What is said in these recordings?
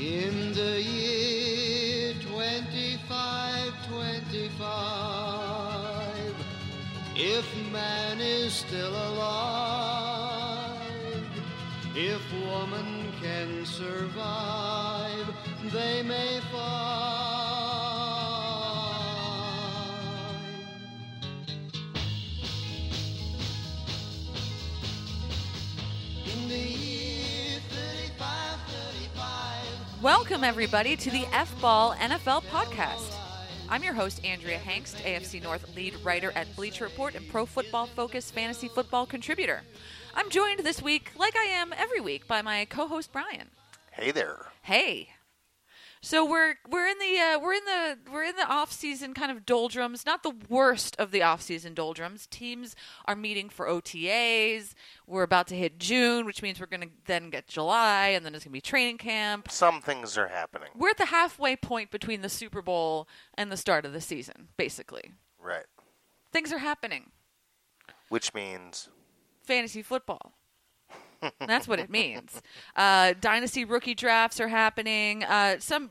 In the year 2525, if man is still alive, if woman can survive, they may find. In the year 3535. Welcome, everybody, to the F-Ball NFL podcast. I'm your host, Andrea Hangst, AFC North lead writer at Bleacher Report and Pro Football Focus fantasy football contributor. I'm joined this week, like I am every week, by my co-host Brian. Hey there. Hey. So we're in the off-season kind of doldrums, not the worst of the off-season doldrums. Teams are meeting for OTAs. We're about to hit June, which means we're going to then get July, and then it's going to be training camp. Some things are happening. We're at the halfway point between the Super Bowl and the start of the season, basically. Right. Things are happening. Which means Fantasy football. That's what it means. Dynasty rookie drafts are happening. Some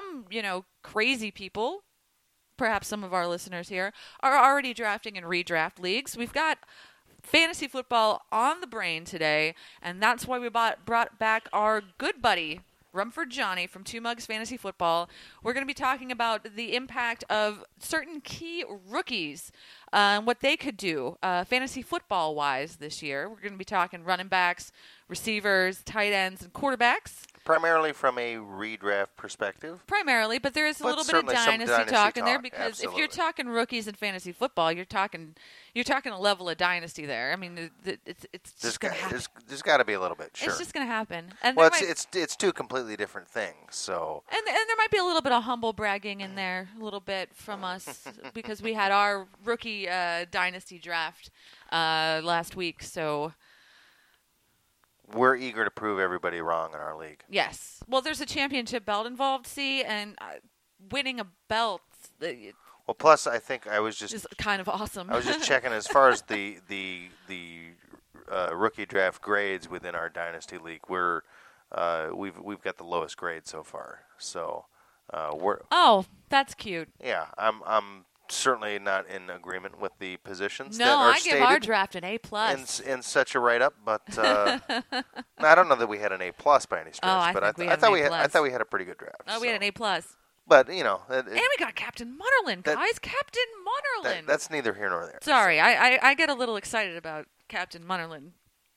crazy people, perhaps some of our listeners here, are already drafting in redraft leagues. We've got fantasy football on the brain today, and that's why we brought back our good buddy, Rumford Johnny from Two Mugs Fantasy Football. We're going to be talking about the impact of certain key rookies and what they could do fantasy football-wise this year. We're going to be talking running backs, receivers, tight ends, and quarterbacks. primarily from a redraft perspective. Primarily, but there is a little bit of dynasty talk in there because absolutely. if you're talking rookies in fantasy football, you're talking a level of dynasty there. I mean, it's just going to happen. There's got to be a little bit, sure. It's just going to happen. And well, it's two completely different things. So and there might be a little bit of humble bragging in there, a little bit from us because we had our rookie dynasty draft last week. So we're eager to prove everybody wrong in our league. yes, well, there's a championship belt involved. See, and winning a belt. Well, plus I think I was just is kind of awesome. I was just checking as far as the rookie draft grades within our dynasty league. We've got the lowest grade so far. So we're that's cute. yeah. I'm certainly not in agreement with the positions. No, that are I give our stated draft an A+. in such a write up, but I don't know that we had an A+ by any stretch. But I thought we had a pretty good draft. Oh, we had an A+. But you know, And we got Captain Munnerlin, guys. Captain Munnerlin. That's neither here nor there. Sorry, I get a little excited about Captain Munnerlin.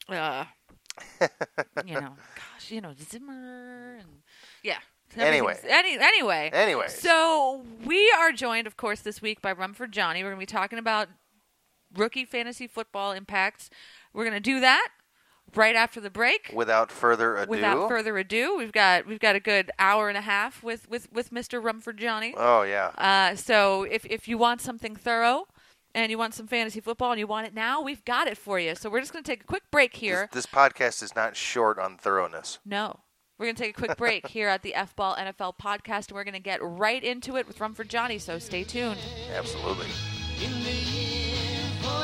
Zimmer and yeah. Anyway. Anyway. So we are joined, of course, this week by Rumford Johnny. We're going to be talking about rookie fantasy football impacts. We're going to do that right after the break. Without further ado, we've got a good hour and a half with Mr. Rumford Johnny. Oh yeah. So if you want something thorough and you want some fantasy football and you want it now, we've got it for you. So we're just going to take a quick break here. This podcast is not short on thoroughness. No. We're going to take a quick break here at the F-Ball NFL podcast, and we're going to get right into it with Rumford Johnny, so stay tuned. Absolutely. In the year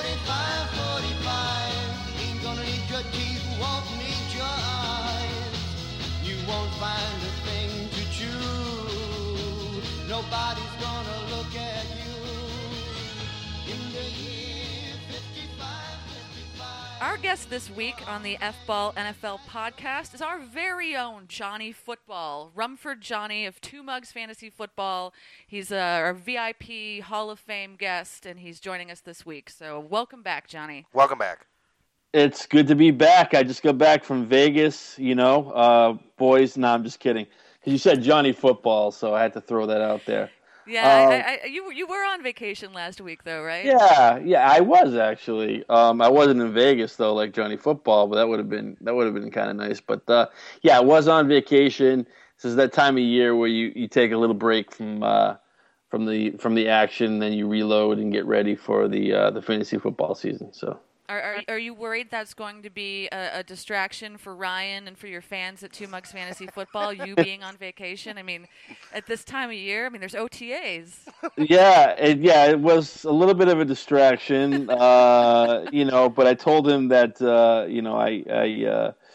45, ain't gonna need your teeth, won't need your eyes. You won't find a thing to chew. Nobody's gonna look at you. In the year 55. Our guest this week on the F-Ball NFL podcast is our very own Johnny Football, Rumford Johnny of Two Mugs Fantasy Football. He's our VIP Hall of Fame guest, and he's joining us this week. So welcome back, Johnny. Welcome back. It's good to be back. I just got back from Vegas, boys. No, I'm just kidding. Because you said Johnny Football, so I had to throw that out there. Yeah, you were on vacation last week, though, right? Yeah, I was actually. I wasn't in Vegas though, like Johnny Football, but that would have been kind of nice. But I was on vacation. This is that time of year where you take a little break from the action, then you reload and get ready for the fantasy football season. So. Are you worried that's going to be a distraction for Ryan and for your fans at Two Mugs Fantasy Football, you being on vacation? I mean, at this time of year, there's OTAs. Yeah, it was a little bit of a distraction, but I told him that,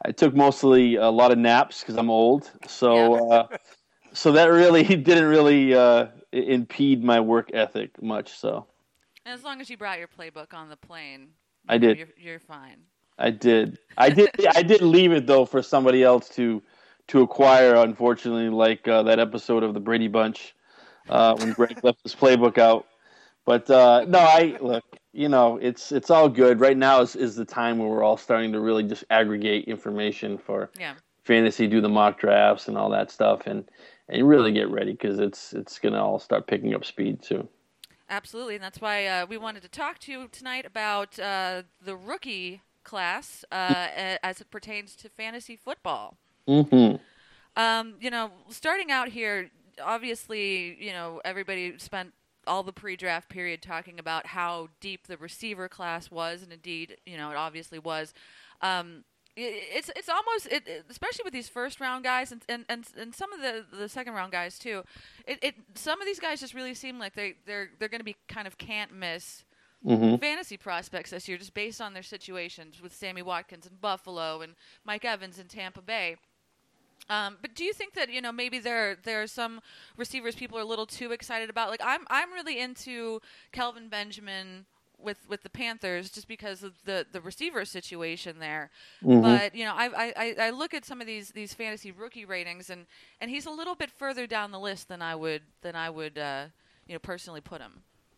I took mostly a lot of naps because I'm old. So so that really didn't really impede my work ethic much. So And as long as you brought your playbook on the plane, I did. You're fine. I did. I did leave it though for somebody else to acquire. Unfortunately, like that episode of the Brady Bunch when Greg left his playbook out. But no, I look. You know, it's all good. Right now is the time where we're all starting to really just aggregate information for fantasy, do the mock drafts and all that stuff, and really get ready because it's gonna all start picking up speed soon. Absolutely, and that's why we wanted to talk to you tonight about the rookie class as it pertains to fantasy football. Mm-hmm. You know, starting out here, obviously, you know, everybody spent all the pre-draft period talking about how deep the receiver class was, and indeed, you know, it obviously was. It's almost especially with these first round guys and some of the second round guys too. Some of these guys just really seem like they're going to be kind of can't miss fantasy prospects this year, just based on their situations with Sammy Watkins in Buffalo and Mike Evans in Tampa Bay. But do you think that, you know, maybe there are some receivers people are a little too excited about? Like I'm really into Kelvin Benjamin with the Panthers just because of the receiver situation there. But you know, I look at some of these fantasy rookie ratings and he's a little bit further down the list than I would you know, personally put him.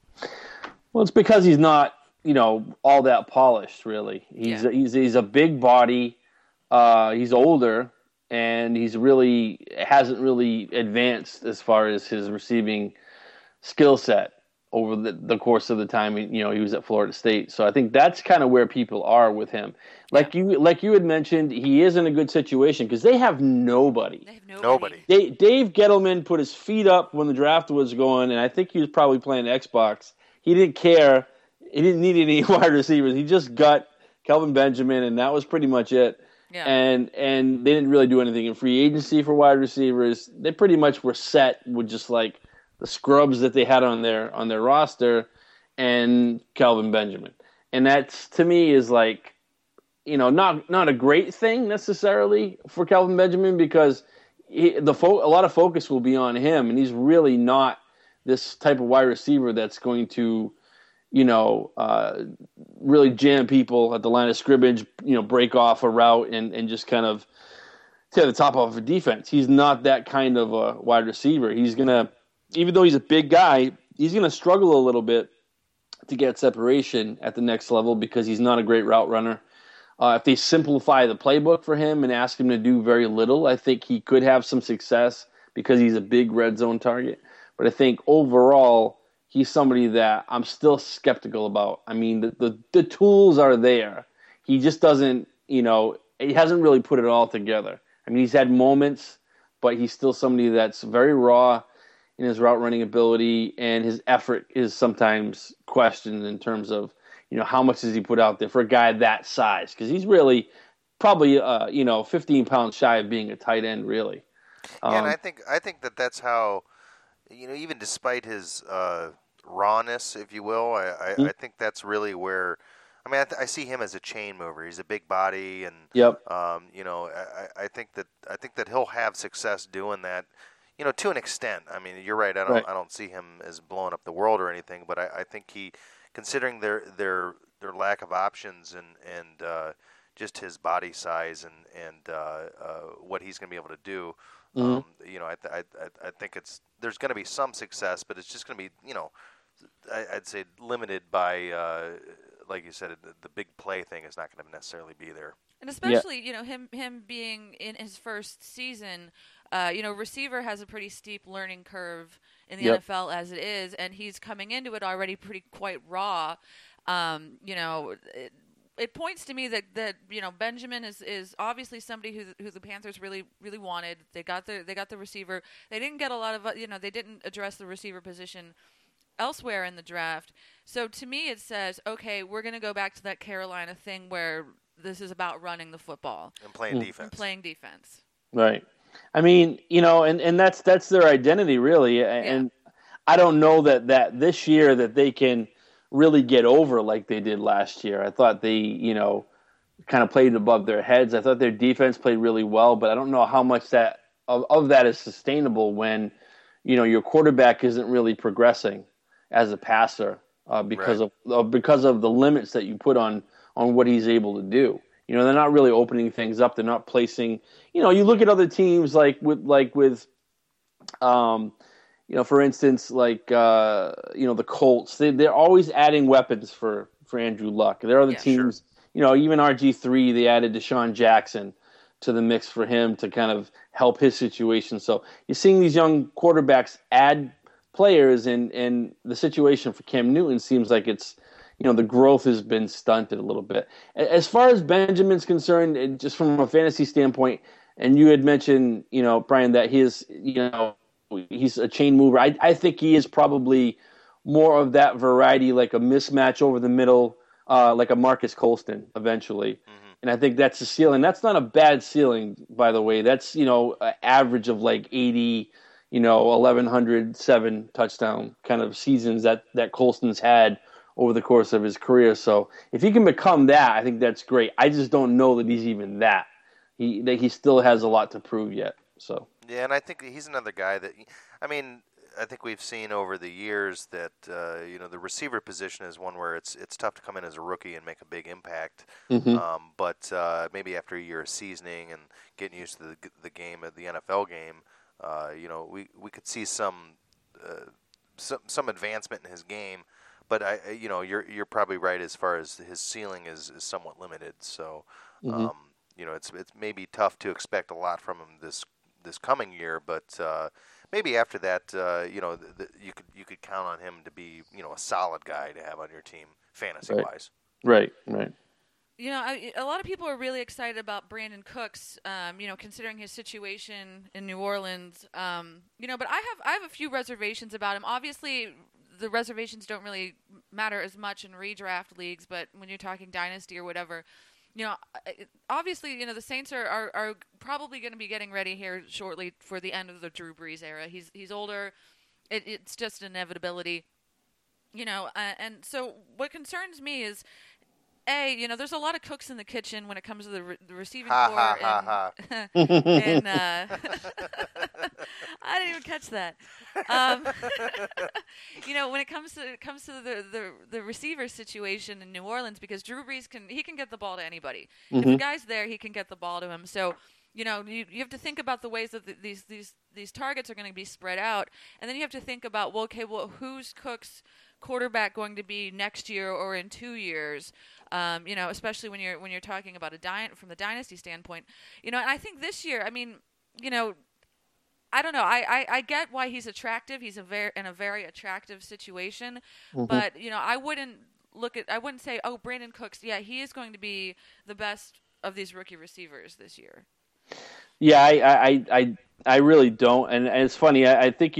Well, it's because he's not, you know, all that polished really. He's a big body. He's older. And he's hasn't really advanced as far as his receiving skill set over the course of the time, you know, he was at Florida State. So I think that's kind of where people are with him. Like you had mentioned, he is in a good situation because they have nobody. Nobody. Dave Gettleman put his feet up when the draft was going, and I think he was probably playing Xbox. He didn't care. He didn't need any wide receivers. He just got Kelvin Benjamin, and that was pretty much it. Yeah. And they didn't really do anything in free agency for wide receivers. They pretty much were set with just like the scrubs that they had on their roster and Kelvin Benjamin. And that's, to me, is like, you know, not a great thing necessarily for Kelvin Benjamin because a lot of focus will be on him, and he's really not this type of wide receiver that's going to, you know, really jam people at the line of scrimmage, you know, break off a route and just kind of tear the top off a defense. He's not that kind of a wide receiver. He's going to, even though he's a big guy, he's going to struggle a little bit to get separation at the next level because he's not a great route runner. If they simplify the playbook for him and ask him to do very little, I think he could have some success because he's a big red zone target. But I think overall, he's somebody that I'm still skeptical about. I mean, the tools are there. He just doesn't, you know, he hasn't really put it all together. I mean, he's had moments, but he's still somebody that's very raw in his route running ability, and his effort is sometimes questioned in terms of, you know, how much does he put out there for a guy that size? Because he's really probably, you know, 15 pounds shy of being a tight end, really. Yeah, and I think that's how, you know, even despite his rawness, if you will, I think that's really where, I mean, I see him as a chain mover. He's a big body, and you know, I think that he'll have success doing that, you know, to an extent. I mean, you're right. I don't see him as blowing up the world or anything, but I think he, considering their lack of options and just his body size and what he's going to be able to do, you know, I think there's going to be some success, but it's just going to be, you know, I'd say limited by, like you said, the big play thing is not going to necessarily be there. And especially, you know, him being in his first season, you know, receiver has a pretty steep learning curve in the NFL as it is, and he's coming into it already quite raw. You know, it points to me that you know, Benjamin is obviously somebody who the Panthers really wanted. They got the receiver. They didn't get a lot of, you know, they didn't address the receiver position elsewhere in the draft. So to me it says, okay, we're going to go back to that Carolina thing where this is about running the football and playing defense. Right. I mean, you know, and that's their identity really. And I don't know that this year that they can really get over like they did last year. I thought they, you know, kind of played above their heads. I thought their defense played really well, but I don't know how much that of that is sustainable when, your quarterback isn't really progressing as a passer because of the limits that you put on what he's able to do. They're not really opening things up. They're not placing. You look at other teams for instance, the Colts. They're always adding weapons for Andrew Luck. There are other teams. Sure. Even RG3, they added Deshaun Jackson to the mix for him to kind of help his situation. So you're seeing these young quarterbacks add players, and the situation for Cam Newton seems like it's, the growth has been stunted a little bit. As far as Benjamin's concerned, and just from a fantasy standpoint, and you had mentioned, Brian, that he's a chain mover. I think he is probably more of that variety, like a mismatch over the middle, like a Marcus Colston eventually. Mm-hmm. And I think that's the ceiling. That's not a bad ceiling, by the way. That's, an average of like 80, 1,107 touchdown kind of seasons that Colston's had over the course of his career. So if he can become that, I think that's great. I just don't know that he's even that. He still has a lot to prove yet. So yeah, and I think he's another guy that, I think we've seen over the years that the receiver position is one where it's tough to come in as a rookie and make a big impact. Mm-hmm. But maybe after a year of seasoning and getting used to the game, the NFL game, we could see some advancement in his game. But you're probably right as far as his ceiling is somewhat limited. So mm-hmm. It's maybe tough to expect a lot from him this coming year, but maybe after that, you could count on him to be, a solid guy to have on your team, fantasy-wise. Right. A lot of people are really excited about Brandon Cooks, considering his situation in New Orleans. But I have a few reservations about him. Obviously, the reservations don't really matter as much in redraft leagues, but when you're talking dynasty or whatever, obviously, the Saints are probably going to be getting ready here shortly for the end of the Drew Brees era. He's older. It's just an inevitability, and so what concerns me is, there's a lot of cooks in the kitchen when it comes to the receiving core. And I didn't even catch that. When it comes to the receiver situation in New Orleans, because Drew Brees can get the ball to anybody. Mm-hmm. If the guy's there, he can get the ball to him. So you have to think about the ways that these targets are going to be spread out, and then you have to think about who's Cook's quarterback going to be next year or in 2 years, especially when you're talking about from the dynasty standpoint, and I think this year, I don't know, I get why he's attractive. He's in a very attractive situation, mm-hmm. but I wouldn't say, oh, Brandon Cooks, yeah, he is going to be the best of these rookie receivers this year. Yeah, I really don't, and it's funny. I think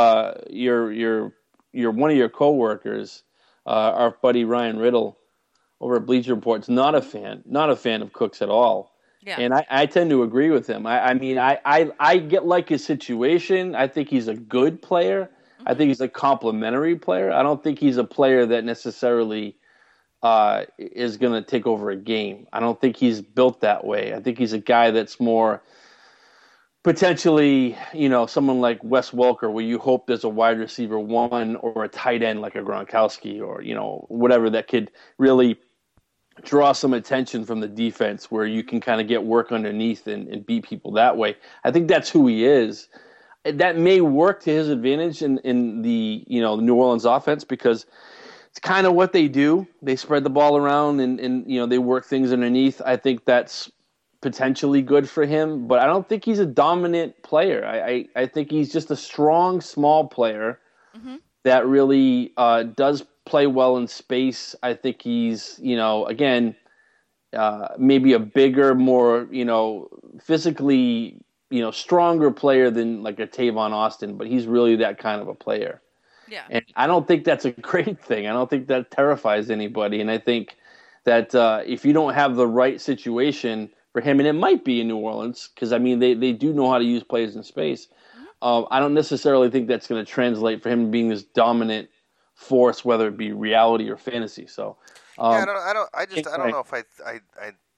you're one of your coworkers, our buddy Ryan Riddle over at Bleacher Report's not a fan of Cooks at all. Yeah. And I tend to agree with him. I get like his situation. I think he's a good player. Mm-hmm. I think he's a complimentary player. I don't think he's a player that necessarily is going to take over a game. I don't think he's built that way. I think he's a guy that's more potentially, someone like Wes Welker, where you hope there's a wide receiver one or a tight end like a Gronkowski or, whatever that could really draw some attention from the defense where you can kind of get work underneath and beat people that way. I think that's who he is. That may work to his advantage in the, the New Orleans offense because it's kind of what they do. They spread the ball around and they work things underneath. I think that's potentially good for him, but I don't think he's a dominant player. I think he's just a strong, small player mm-hmm. that really does play well in space. I think he's, again, maybe a bigger, more, physically, stronger player than like a Tavon Austin, but he's really that kind of a player. Yeah. And I don't think that's a great thing. I don't think that terrifies anybody. And I think that if you don't have the right situation for him, and it might be in New Orleans, because, they do know how to use players in space. Mm-hmm. I don't necessarily think that's going to translate for him being this dominant force, whether it be reality or fantasy. So, I don't know if I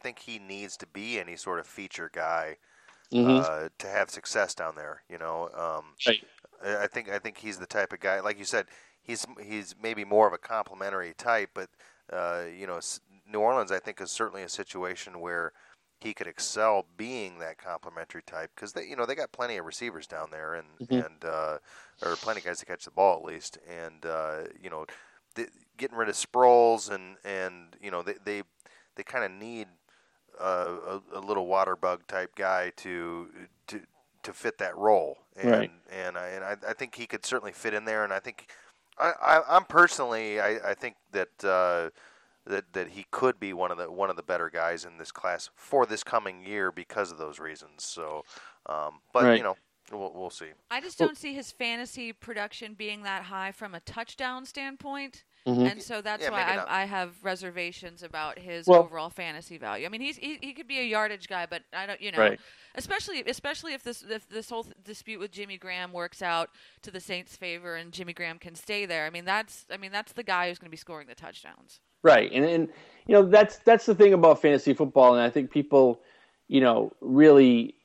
think he needs to be any sort of feature guy Mm-hmm. to have success down there. Right. I think he's the type of guy, like you said, he's maybe more of a complimentary type, but New Orleans, I think, is certainly a situation where he could excel being that complimentary type because they got plenty of receivers down there and or plenty of guys to catch the ball at least, and getting rid of Sproles and they kind of need a little water bug type guy to fit that role, and Right. I think he could certainly fit in there, and I think I'm personally I think that that he could be one of the better guys in this class for this coming year because of those reasons. So, but Right. we'll see. I just don't see his fantasy production being that high from a touchdown standpoint. Mhm. And so that's Yeah, maybe why not. I have reservations about his Well- overall fantasy value. I mean, he could be a yardage guy, but I don't, Right. especially if this whole dispute with Jimmy Graham works out to the Saints' favor and Jimmy Graham can stay there. I mean, that's the guy who's going to be scoring the touchdowns. Right, and that's the thing about fantasy football, and I think people, really,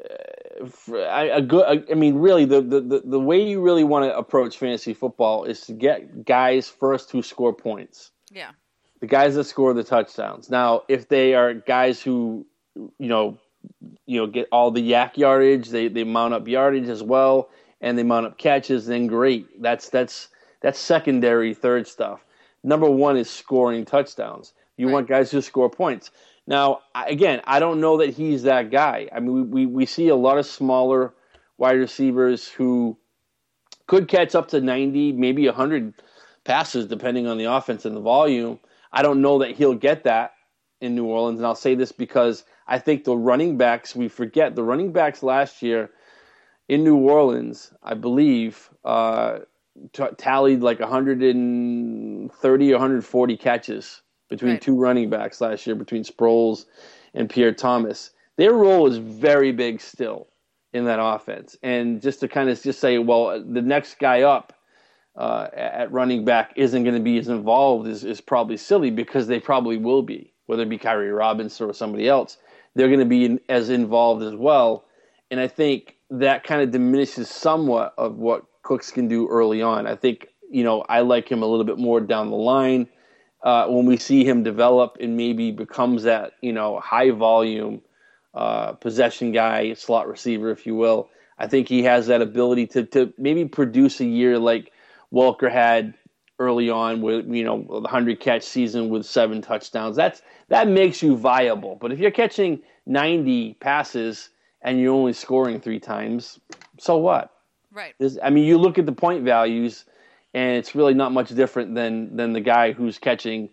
really the way you really want to approach fantasy football is to get guys first who score points, Yeah. the guys that score the touchdowns. Now, if they are guys who, get all the yak yardage, they mount up yardage as well, and they mount up catches, then great. That's secondary, third stuff. Number one is scoring touchdowns. You Right. want guys who score points. Now, again, I don't know that he's that guy. I mean, we see a lot of smaller wide receivers who could catch up to 90, maybe 100 passes, depending on the offense and the volume. I don't know that he'll get that in New Orleans, and I'll say this because I think the running backs, we forget, the running backs last year in New Orleans, I believe, tallied like 130 or 140 catches between Right. two running backs last year, between Sproles and Pierre Thomas. Their role is very big still in that offense. And just to kind of just say, well, the next guy up at running back isn't going to be as involved is probably silly because they probably will be, whether it be Kyrie Robinson or somebody else. They're going to be as involved as well. And I think that kind of diminishes somewhat of what Cooks can do early on. I think, I like him a little bit more down the line when we see him develop and maybe becomes that, high volume possession guy, slot receiver, if you will. I think he has that ability to maybe produce a year like Welker had early on with, the 100-catch season with 7 touchdowns. That makes you viable. But if you're catching 90 passes and you're only scoring 3 times, so what? Right. You look at the point values, and it's really not much different than the guy who's catching,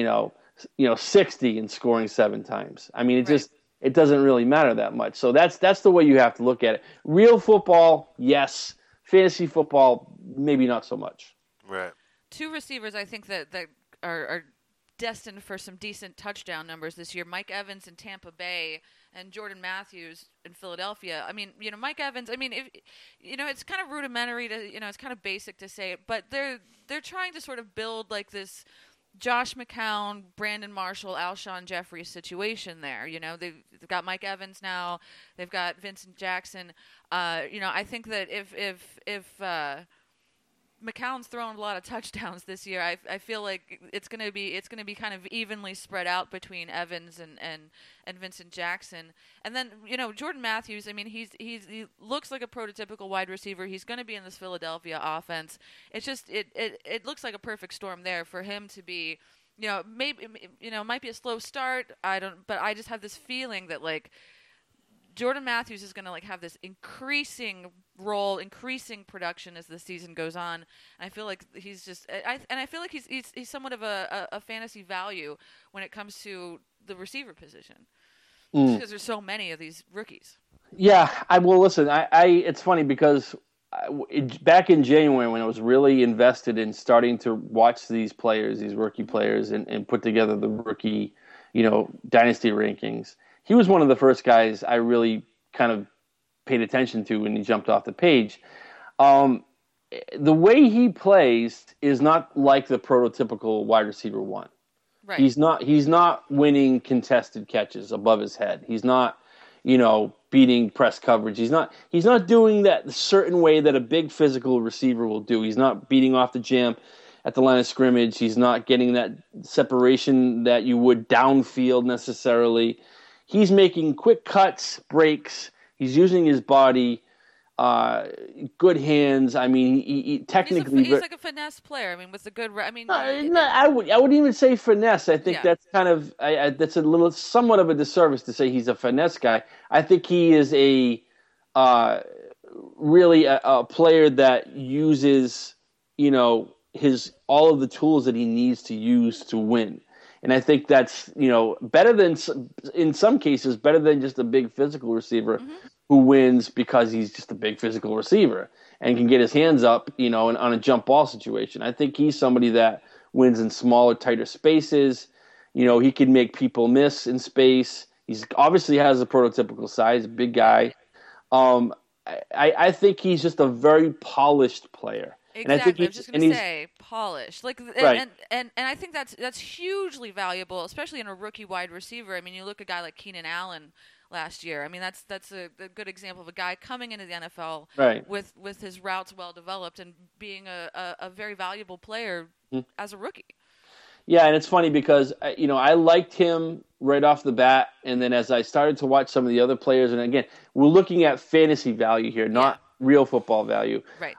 60 and scoring 7 times. It doesn't really matter that much. So that's the way you have to look at it. Real football, yes. Fantasy football, maybe not so much. Right. 2 receivers I think that are destined for some decent touchdown numbers this year. Mike Evans in Tampa Bay and Jordan Matthews in Philadelphia. I mean, Mike Evans, if it's kind of rudimentary to, it's kind of basic to say it, but they're trying to sort of build like this Josh McCown, Brandon Marshall, Alshon Jeffrey situation there. They've got Mike Evans now. They've got Vincent Jackson. I think that if McCown's thrown a lot of touchdowns this year, I feel like it's gonna be kind of evenly spread out between Evans and Vincent Jackson. And then Jordan Matthews, he looks like a prototypical wide receiver. He's going to be in this Philadelphia offense. It's just it looks like a perfect storm there for him to be. Maybe it might be a slow start. But I just have this feeling that like Jordan Matthews is going to have this increasing role, increasing production as the season goes on. And I feel like he's just, I feel like he's somewhat of a fantasy value when it comes to the receiver position, because there's so many of these rookies. Yeah, listen. It's funny because back in January when I was really invested in starting to watch these players, these rookie players, and put together the rookie, dynasty rankings. He was one of the first guys I really kind of paid attention to when he jumped off the page. The way he plays is not like the prototypical wide receiver one. Right. He's not winning contested catches above his head. He's not, beating press coverage. He's not doing that the certain way that a big physical receiver will do. He's not beating off the jam at the line of scrimmage. He's not getting that separation that you would downfield necessarily. He's making quick cuts, breaks. He's using his body, good hands. I mean, he technically he's like a finesse player. I mean, with a good. I wouldn't even say finesse. I think that's kind of that's somewhat of a disservice to say he's a finesse guy. I think he is really a player that uses all of the tools that he needs to use to win. And I think that's, better than, in some cases, better than just a big physical receiver who wins because he's just a big physical receiver and can get his hands up, on a jump ball situation. I think he's somebody that wins in smaller, tighter spaces. He can make people miss in space. He's obviously has a prototypical size, big guy. I think he's just a very polished player. Exactly. I was just going to say polished. Right. And I think that's hugely valuable, especially in a rookie wide receiver. I mean, you look at a guy like Keenan Allen last year. I mean, that's a good example of a guy coming into the NFL with his routes well developed and being a very valuable player as a rookie. Yeah, and it's funny because I liked him right off the bat, and then as I started to watch some of the other players, and again, we're looking at fantasy value here, not real football value. Right.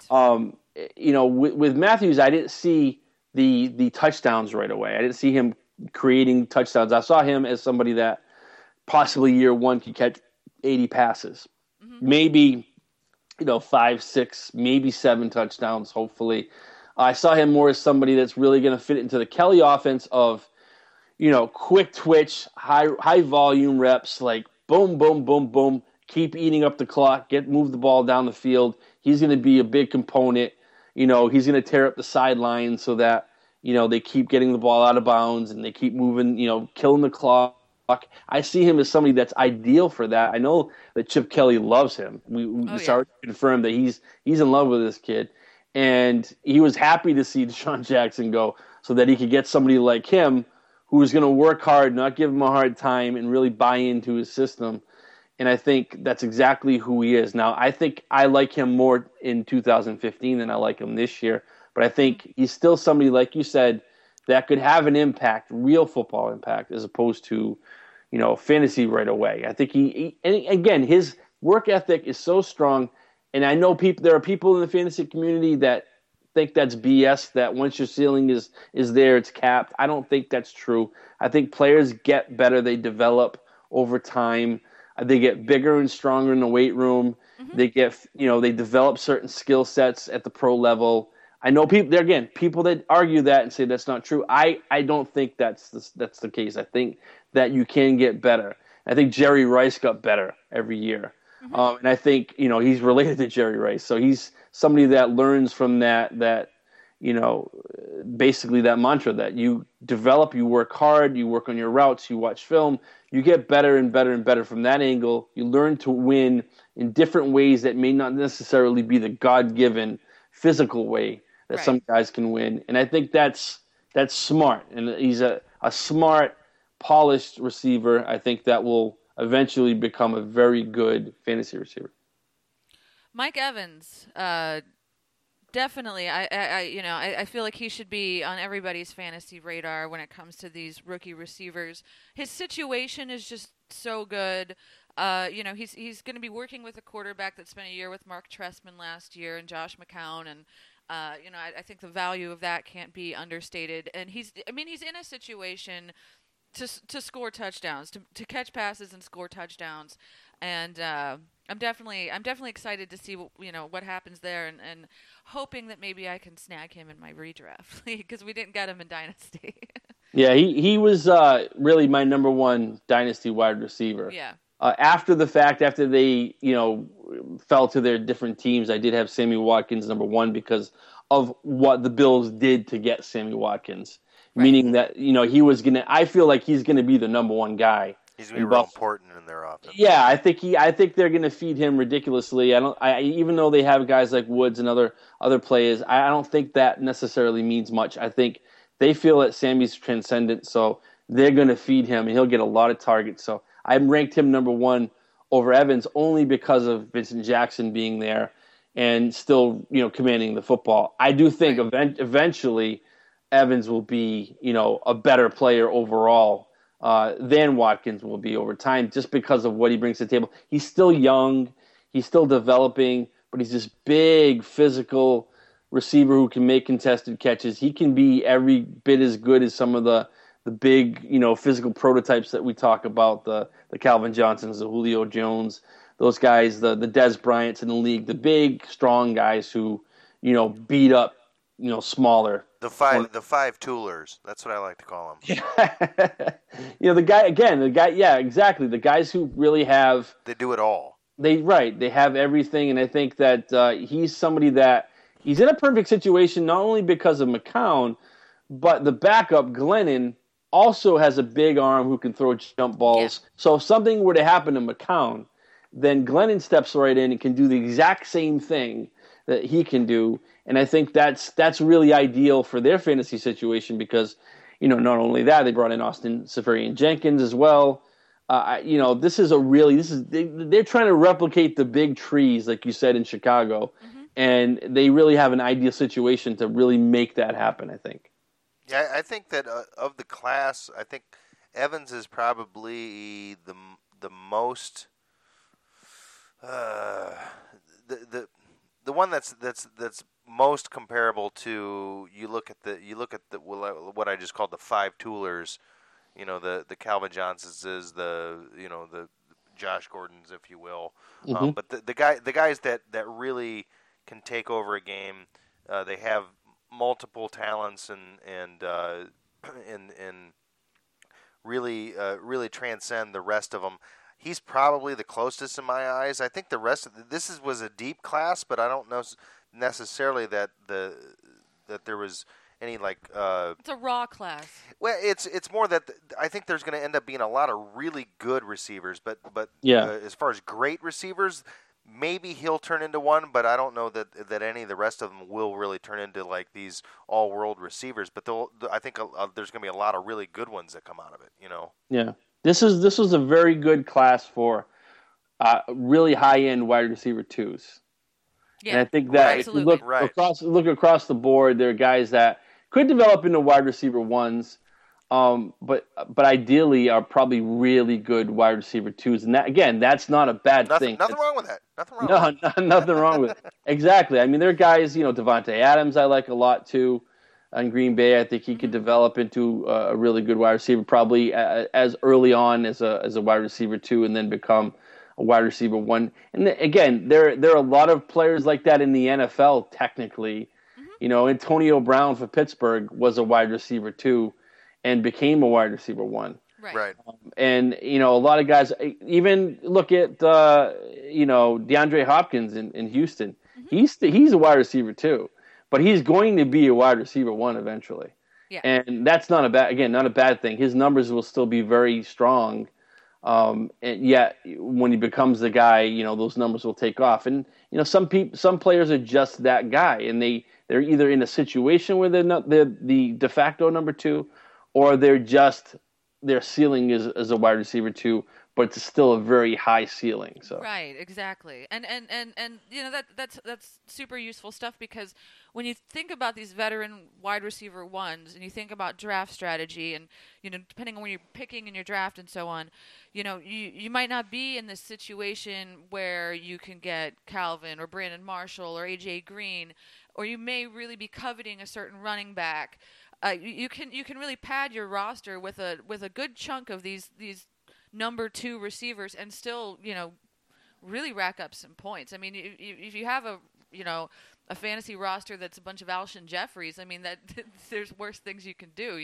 With Matthews, I didn't see the touchdowns right away. I didn't see him creating touchdowns. I saw him as somebody that possibly year one could catch 80 passes, maybe 5, 6, maybe 7 touchdowns. Hopefully, I saw him more as somebody that's really going to fit into the Kelly offense of quick twitch, high volume reps, like boom, boom, boom, boom. Keep eating up the clock. Move the ball down the field. He's going to be a big component. He's going to tear up the sidelines so that, they keep getting the ball out of bounds and they keep moving, killing the clock. I see him as somebody that's ideal for that. I know that Chip Kelly loves him. We started to confirm that he's in love with this kid. And he was happy to see Deshaun Jackson go so that he could get somebody like him who is going to work hard, not give him a hard time, and really buy into his system. And I think that's exactly who he is. Now, I think I like him more in 2015 than I like him this year. But I think he's still somebody, like you said, that could have an impact, real football impact, as opposed to, fantasy right away. I think and again, his work ethic is so strong. And I know there are people in the fantasy community that think that's BS, that once your ceiling is there, it's capped. I don't think that's true. I think players get better. They develop over time. They get bigger and stronger in the weight room. They get, they develop certain skill sets at the pro level. I know people that argue that and say that's not true. I don't think that's the case. I think that you can get better. I think Jerry Rice got better every year. And I think, he's related to Jerry Rice. So he's somebody that learns from that, basically that mantra that you develop, you work hard, you work on your routes, you watch film, you get better and better and better from that angle. You learn to win in different ways that may not necessarily be the God-given physical way that some guys can win. And I think that's smart. And he's a smart, polished receiver. I think that will eventually become a very good fantasy receiver. Mike Evans, definitely. I feel like he should be on everybody's fantasy radar when it comes to these rookie receivers. His situation is just so good. He's going to be working with a quarterback that spent a year with Mark Trestman last year and Josh McCown, and I think the value of that can't be understated. And he's in a situation to score touchdowns, to catch passes and score touchdowns, and I'm definitely excited to see what happens there, and hoping that maybe I can snag him in my redraft because we didn't get him in Dynasty. Yeah, he was really my number one Dynasty wide receiver. Yeah. After the fact, after they fell to their different teams, I did have Sammy Watkins number one because of what the Bills did to get Sammy Watkins. Right. Meaning that he was I feel like he's gonna be the number one guy. He's gonna be real important in their offense. Yeah, I think they're gonna feed him ridiculously. Even though they have guys like Woods and other players, I don't think that necessarily means much. I think They feel that Sammy's transcendent, so they're going to feed him, and he'll get a lot of targets. So I ranked him number 1 over Evans only because of Vincent Jackson being there and still, commanding the football. I do think eventually Evans will be, a better player overall than Watkins will be over time, just because of what he brings to the table. He's still young, he's still developing, but he's this big, physical receiver who can make contested catches. He can be every bit as good as some of the big, physical prototypes that we talk about, the Calvin Johnsons, the Julio Jones, those guys, the Dez Bryants in the league, the big, strong guys who, beat up, smaller. The five toolers. That's what I like to call them. Yeah. Exactly. The guys who really have. They do it all. They have everything, and I think that he's somebody that he's in a perfect situation not only because of McCown, but the backup Glennon also has a big arm who can throw jump balls. Yeah. So if something were to happen to McCown, then Glennon steps right in and can do the exact same thing that he can do. And I think that's really ideal for their fantasy situation because, not only that, they brought in Austin Seferian-Jenkins as well. They're trying to replicate the big trees, like you said, in Chicago. Mm-hmm. And they really have an ideal situation to really make that happen, I think. Yeah, I think that of the class, I think Evans is probably the most the one that's most comparable to you look at the what I just called the 5 toolers, the Calvin Johnsons, the Josh Gordons, if you will. Mm-hmm. But the guys that really can take over a game, they have multiple talents and really transcend the rest of them. He's probably the closest in my eyes. I think the rest of this was a deep class, but I don't know necessarily that there was any it's a raw class. Well, it's more that I think there's going to end up being a lot of really good receivers, but as far as great receivers, maybe he'll turn into one, but I don't know that any of the rest of them will really turn into like these all-world receivers. But I think there's going to be a lot of really good ones that come out of it. Yeah, this was a very good class for really high-end wide receiver 2s. Yeah, and I think that if you look across the board, there are guys that could develop into wide receiver 1s. But ideally are probably really good wide receiver 2s, and that's not a bad thing. Nothing wrong with that. Nothing wrong with it. Exactly. I mean, there are guys, Devontae Adams I like a lot too. In Green Bay, I think he could develop into a really good wide receiver, probably as early on as a wide receiver 2, and then become a wide receiver 1. And again, there are a lot of players like that in the NFL. Technically, Antonio Brown for Pittsburgh was a wide receiver 2. And became a wide receiver 1. Right. And, a lot of guys, even look at, DeAndre Hopkins in Houston. Mm-hmm. He's a wide receiver 2, but he's going to be a wide receiver 1 eventually. Yeah. And that's not a bad thing. His numbers will still be very strong. And yet when he becomes the guy, those numbers will take off. And, some players are just that guy, and they're either in a situation where they're the de facto number 2, or their ceiling is a wide receiver 2, but it's still a very high ceiling. So right, exactly, and that's super useful stuff, because when you think about these veteran wide receiver 1s, and you think about draft strategy, and depending on where you're picking in your draft and so on, you might not be in this situation where you can get Calvin or Brandon Marshall or AJ Green, or you may really be coveting a certain running back. You can really pad your roster with a good chunk of these number 2 receivers and still really rack up some points. I mean, if you have a fantasy roster that's a bunch of Alshon Jeffries, I mean that there's worse things you can do.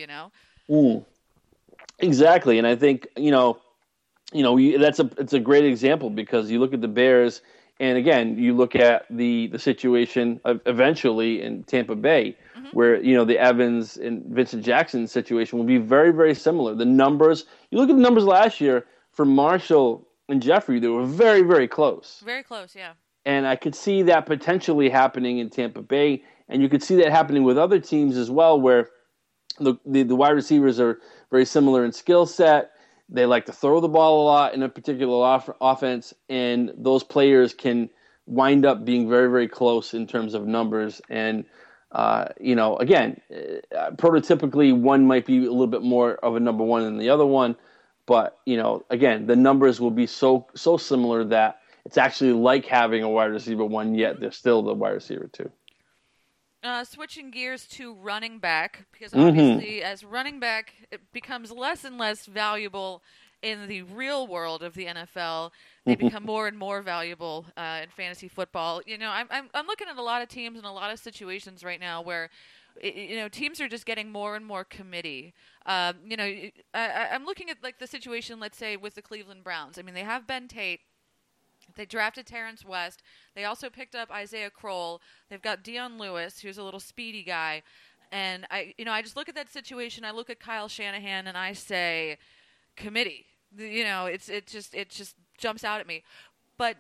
Exactly, and I think it's a great example, because you look at the Bears, and again you look at the situation eventually in Tampa Bay. Mm-hmm. Where the Evans and Vincent Jackson situation will be very, very similar. The numbers, you look at the numbers last year for Marshall and Jeffrey, they were very, very close. Very close, yeah. And I could see that potentially happening in Tampa Bay, and you could see that happening with other teams as well, where the wide receivers are very similar in skill set. They like to throw the ball a lot in a particular offense, and those players can wind up being very, very close in terms of numbers. And, again, prototypically one might be a little bit more of a number one than the other one. But, again, the numbers will be so similar that it's actually like having a wide receiver 1, yet they're still the wide receiver 2. Switching gears to running back, because obviously as running back, it becomes less and less valuable in the real world of the NFL. They become more and more valuable in fantasy football. I'm looking at a lot of teams and a lot of situations right now where teams are just getting more and more committee. I'm looking at like the situation, let's say, with the Cleveland Browns. I mean, they have Ben Tate. They drafted Terrence West. They also picked up Isaiah Kroll. They've got Dion Lewis, who's a little speedy guy. And I just look at that situation. I look at Kyle Shanahan, and I say, committee. It just jumps out at me. But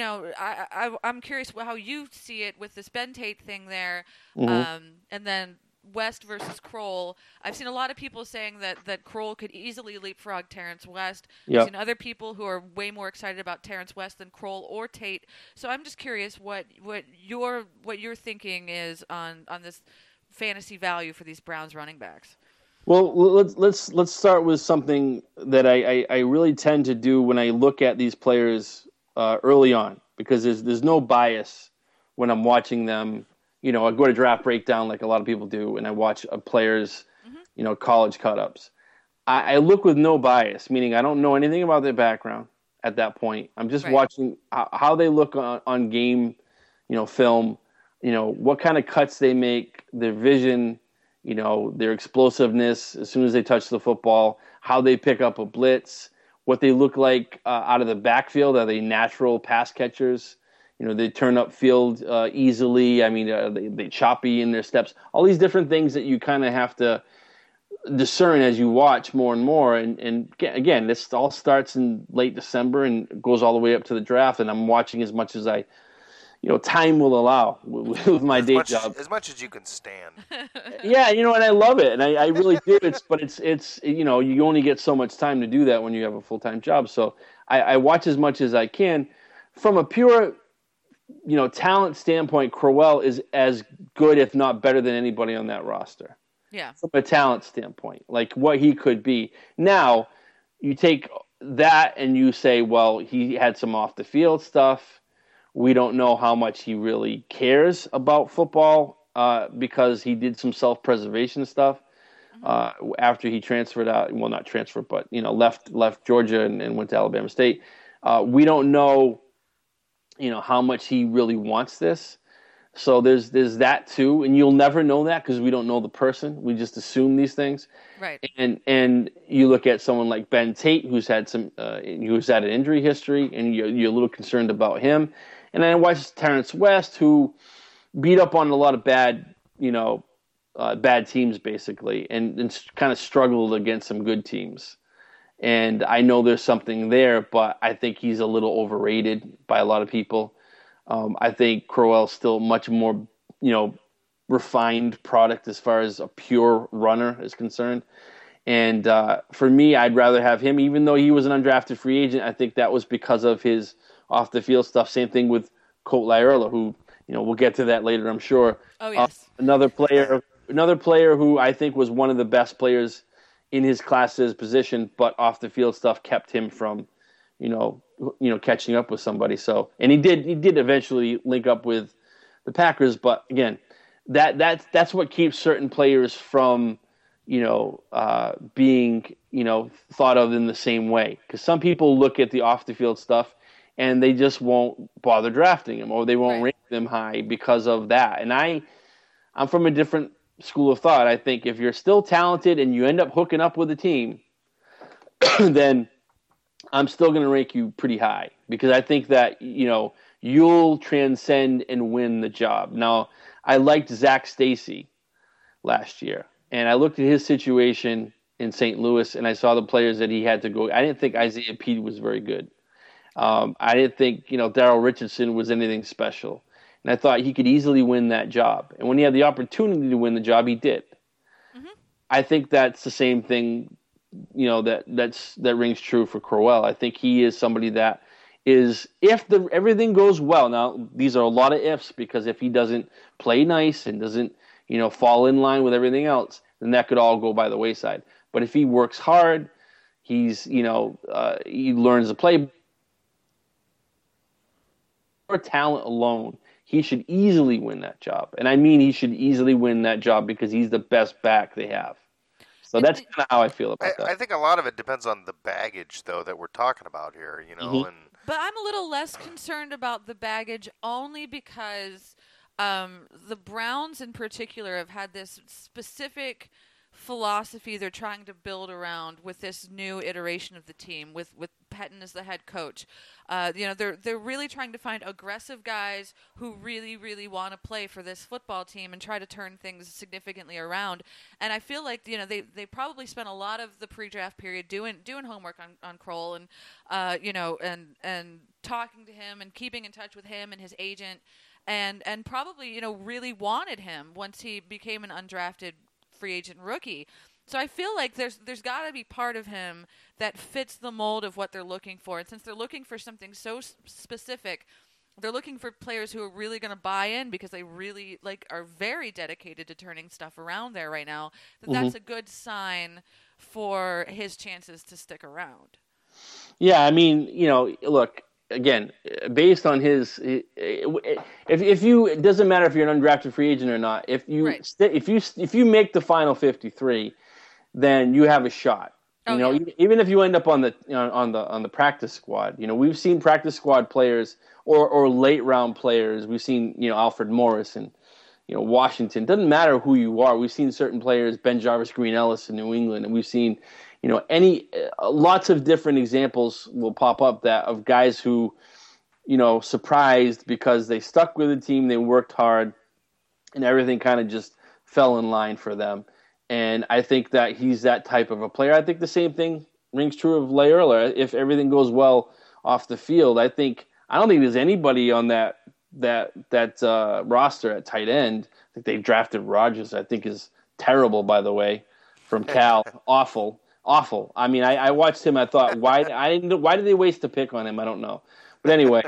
I'm curious how you see it with this Ben Tate thing there, and then West versus Kroll. I've seen a lot of people saying that Kroll could easily leapfrog Terrence West. Yep. I've seen other people who are way more excited about Terrence West than Kroll or Tate. So I'm just curious what your thinking is on this fantasy value for these Browns running backs. Well, let's start with something that I really tend to do when I look at these players early on, because there's no bias when I'm watching them. I go to Draft Breakdown like a lot of people do, and I watch players, college cut-ups. I look with no bias, meaning I don't know anything about their background at that point. I'm just watching how they look on game, film, what kind of cuts they make, their vision, their explosiveness as soon as they touch the football, how they pick up a blitz, what they look like out of the backfield. Are they natural pass catchers? They turn up field easily. I mean, they choppy in their steps. All these different things that you kind of have to discern as you watch more and more. And again, this all starts in late December and goes all the way up to the draft. And I'm watching as much as time will allow with my day job. As much as you can stand. Yeah, and I love it, and I really do. But it's you only get so much time to do that when you have a full-time job. So I watch as much as I can. From a pure talent standpoint, Crowell is as good, if not better, than anybody on that roster. Yeah. From a talent standpoint, like what he could be. Now, you take that and you say, well, he had some off-the-field stuff. We don't know how much he really cares about football because he did some self-preservation stuff after he transferred out. Well, not transferred, but left Georgia and went to Alabama State. We don't know, how much he really wants this. So there's that too, and you'll never know that because we don't know the person. We just assume these things. Right. And you look at someone like Ben Tate, who's had an injury history, and you're a little concerned about him. And then I watched Terrence West, who beat up on a lot of bad teams basically, and kind of struggled against some good teams. And I know there's something there, but I think he's a little overrated by a lot of people. I think Crowell's still much more, refined product as far as a pure runner is concerned. And for me, I'd rather have him, even though he was an undrafted free agent. I think that was because of his off-the-field stuff. Same thing with Colt Laierla, who, we'll get to that later, I'm sure. Oh, yes. Another player who I think was one of the best players in his class's position, but off-the-field stuff kept him from, catching up with somebody. So, and he did eventually link up with the Packers, but again, that's what keeps certain players from, being, thought of in the same way. Because some people look at the off-the-field stuff and they just won't bother drafting him, or they won't rank them high because of that. And I'm from a different school of thought. I think if you're still talented and you end up hooking up with a team, then I'm still going to rank you pretty high, because I think that, you'll transcend and win the job. Now, I liked Zach Stacy last year, and I looked at his situation in St. Louis, and I saw the players that he had to go. I didn't think Isaiah Pete was very good. I didn't think, Darryl Richardson was anything special. And I thought he could easily win that job. And when he had the opportunity to win the job, he did. Mm-hmm. I think that's the same thing, that rings true for Crowell. I think he is somebody that is, if everything goes well. Now, these are a lot of ifs, because if he doesn't play nice and doesn't, fall in line with everything else, then that could all go by the wayside. But if he works hard, he learns to play. For talent alone, he should easily win that job. And I mean, he should easily win that job because he's the best back they have. So that's kind of how I feel about that. I think a lot of it depends on the baggage, though, that we're talking about here, and But I'm a little less concerned about the baggage, only because the Browns in particular have had this specific philosophy they're trying to build around with this new iteration of the team, with Pettin as the head coach. They're really trying to find aggressive guys who really, really want to play for this football team and try to turn things significantly around. And I feel like they probably spent a lot of the pre-draft period doing homework on Kroll and and talking to him and keeping in touch with him and his agent, and probably really wanted him once he became an undrafted free agent rookie. So I feel like there's got to be part of him that fits the mold of what they're looking for. And since they're looking for something so specific, they're looking for players who are really going to buy in, because they really are very dedicated to turning stuff around there right now. That's a good sign for his chances to stick around. Yeah, I mean, look, again, based on his, if you, it doesn't matter if you're an undrafted free agent or not. If you if you make the final 53, then you have a shot. Even if you end up on the practice squad. We've seen practice squad players or late round players. We've seen Alfred Morris and Washington. Doesn't matter who you are. We've seen certain players, Ben Jarvis, Green Ellis in New England, and we've seen lots of different examples will pop up of guys who, surprised because they stuck with the team, they worked hard, and everything kind of just fell in line for them. And I think that he's that type of a player. I think the same thing rings true of Laierler. If everything goes well off the field, I don't think there's anybody on that roster at tight end. I think they drafted Rodgers. I think is terrible, by the way, from Cal. Awful. I mean, I watched him. I thought, why did they waste a pick on him? I don't know. But anyway,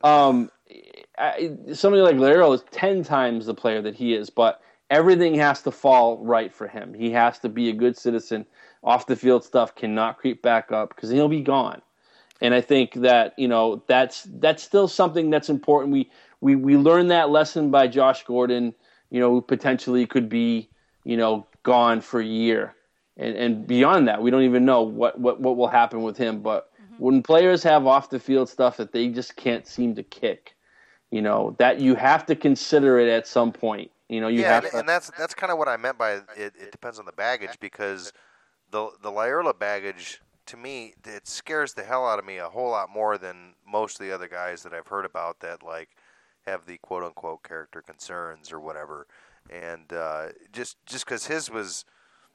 somebody like Laierler is 10 times the player that he is, but everything has to fall right for him. He has to be a good citizen. Off the field stuff cannot creep back up, because he'll be gone. And I think that that's still something that's important. We learned that lesson by Josh Gordon. Who potentially could be gone for a year. And beyond that, we don't even know what will happen with him. But when players have off the field stuff that they just can't seem to kick, that you have to consider it at some point. And that's kind of what I meant by it depends on the baggage, because the Laierler baggage, to me, it scares the hell out of me a whole lot more than most of the other guys that I've heard about that have the quote unquote character concerns or whatever. And just because his was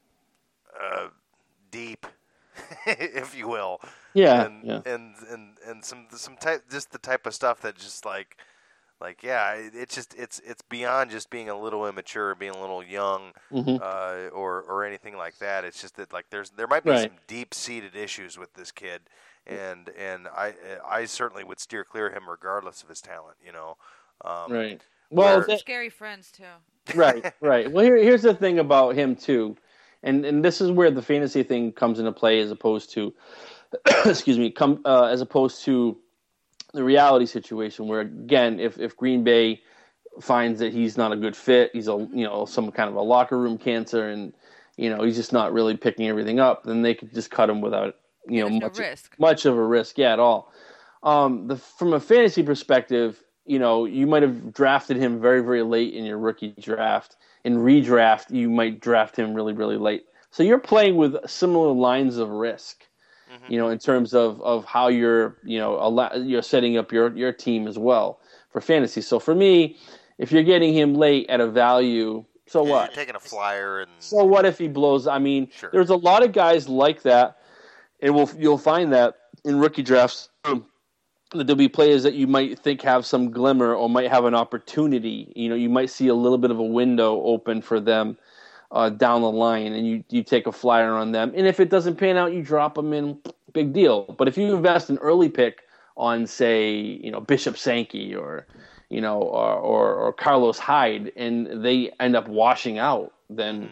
deep, if you will. Yeah. And some type, just the type of stuff that just it's beyond just being a little immature, being a little young, or anything like that. It's just that there might be some deep-seated issues with this kid, and I certainly would steer clear of him regardless of his talent. Right. Well, scary friends too. Right. Well, here's the thing about him too. And this is where the fantasy thing comes into play, as opposed to, as opposed to the reality situation. Where again, if Green Bay finds that he's not a good fit, he's some kind of a locker room cancer, and he's just not really picking everything up, then they could just cut him without much of a risk at all. From a fantasy perspective, you might have drafted him very, very late in your rookie draft. In redraft, you might draft him really, really late. So you're playing with similar lines of risk, in terms of how you're setting up your team as well for fantasy. So for me, if you're getting him late at a value, so what? You're taking a flyer. So what if he blows? I mean, sure. There's a lot of guys like that, and you'll find that in rookie drafts. There'll be players that you might think have some glimmer or might have an opportunity. You might see a little bit of a window open for them down the line, and you take a flyer on them. And if it doesn't pan out, you drop them in. Big deal. But if you invest an early pick on, say, Bishop Sankey or or Carlos Hyde, and they end up washing out, then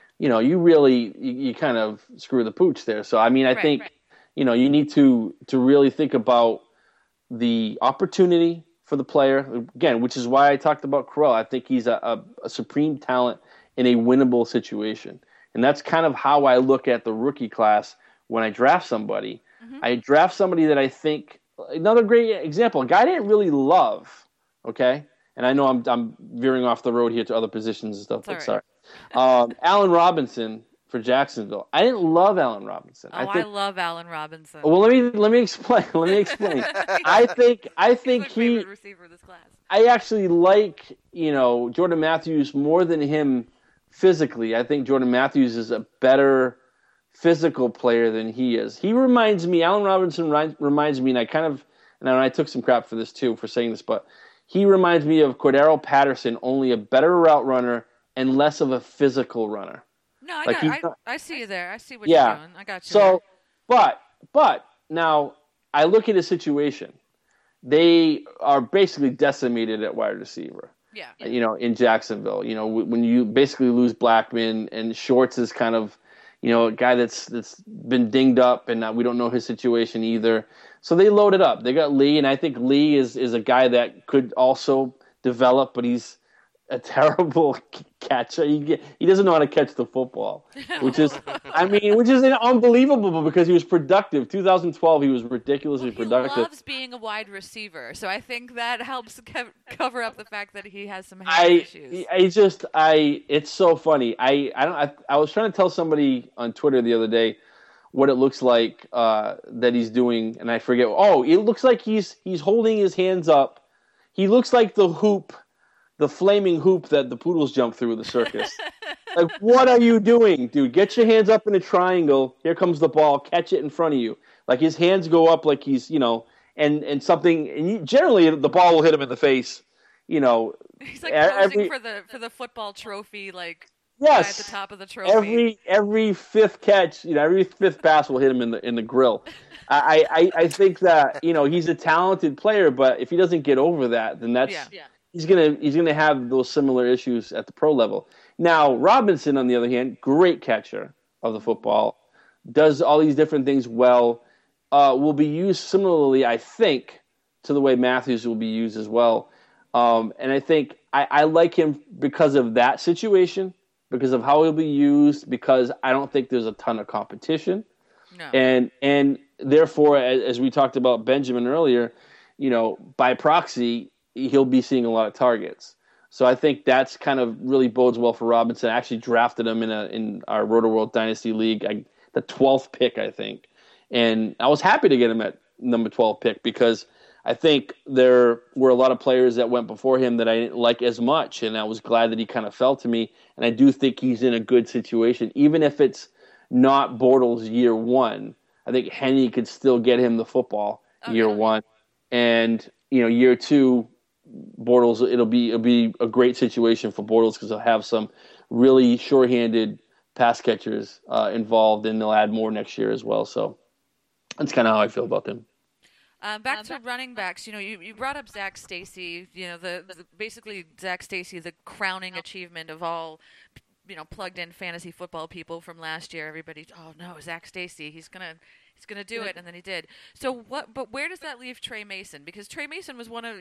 you kind of screw the pooch there. So I mean, I think you need to really think about the opportunity for the player again, which is why I talked about Crowell. I think he's a supreme talent in a winnable situation, and that's kind of how I look at the rookie class when I draft somebody. Mm-hmm. I draft somebody that I think, another great example, a guy I didn't really love. Okay, and I know I'm veering off the road here to other positions and stuff. But sorry, Allen Robinson for Jacksonville. I didn't love Allen Robinson. I love Allen Robinson. Well, let me explain. I think he's my favorite receiver of this class. I actually like Jordan Matthews more than him physically. I think Jordan Matthews is a better physical player than he is. Allen Robinson reminds me, and I took some crap for this too, for saying this, but he reminds me of Cordero Patterson, only a better route runner and less of a physical runner. No, I see you there. I see what you're doing. I got you. So, but now I look at a situation. They are basically decimated at wide receiver. Yeah. In Jacksonville, when you basically lose Blackman and Shorts is kind of, a guy that's been dinged up, and we don't know his situation either. So they loaded up. They got Lee, and I think Lee is a guy that could also develop, but he's a terrible catcher. He doesn't know how to catch the football, which is unbelievable because he was productive. 2012, he was ridiculously productive. He loves being a wide receiver, so I think that helps cover up the fact that he has some health issues. It's so funny. I was trying to tell somebody on Twitter the other day what it looks like that he's doing, and I forget. Oh, it looks like he's holding his hands up. He looks like the flaming hoop that the poodles jump through in the circus. Like, what are you doing, dude? Get your hands up in a triangle. Here comes the ball. Catch it in front of you. Like, his hands go up like he's, and something. And generally, the ball will hit him in the face. He's like posing for the football trophy, like. Yes. At the top of the trophy. Every fifth catch, every fifth pass will hit him in the grill. I think that he's a talented player, but if he doesn't get over that, then that's he's gonna have those similar issues at the pro level. Now Robinson, on the other hand, great catcher of the football, does all these different things well. Will be used similarly, I think, to the way Matthews will be used as well. And I think I like him because of that situation. Because of how he'll be used, because I don't think there's a ton of competition. No. And therefore, as we talked about Benjamin earlier, by proxy, he'll be seeing a lot of targets. So I think that's kind of really bodes well for Robinson. I actually drafted him in our Roto-World Dynasty League, the 12th pick, I think. And I was happy to get him at number 12 pick because I think there were a lot of players that went before him that I didn't like as much, and I was glad that he kind of fell to me. And I do think he's in a good situation. Even if it's not Bortles year one, I think Henne could still get him the football year one. And, year two, Bortles, it'll be a great situation for Bortles because they'll have some really sure-handed pass catchers involved, and they'll add more next year as well. So that's kind of how I feel about them. Back to running backs, you brought up Zach Stacy, basically Zach Stacy, the crowning achievement of all, plugged-in fantasy football people from last year. Everybody, oh no, Zach Stacy, he's gonna do it, and then he did. So what? But where does that leave Trey Mason? Because Trey Mason was one of,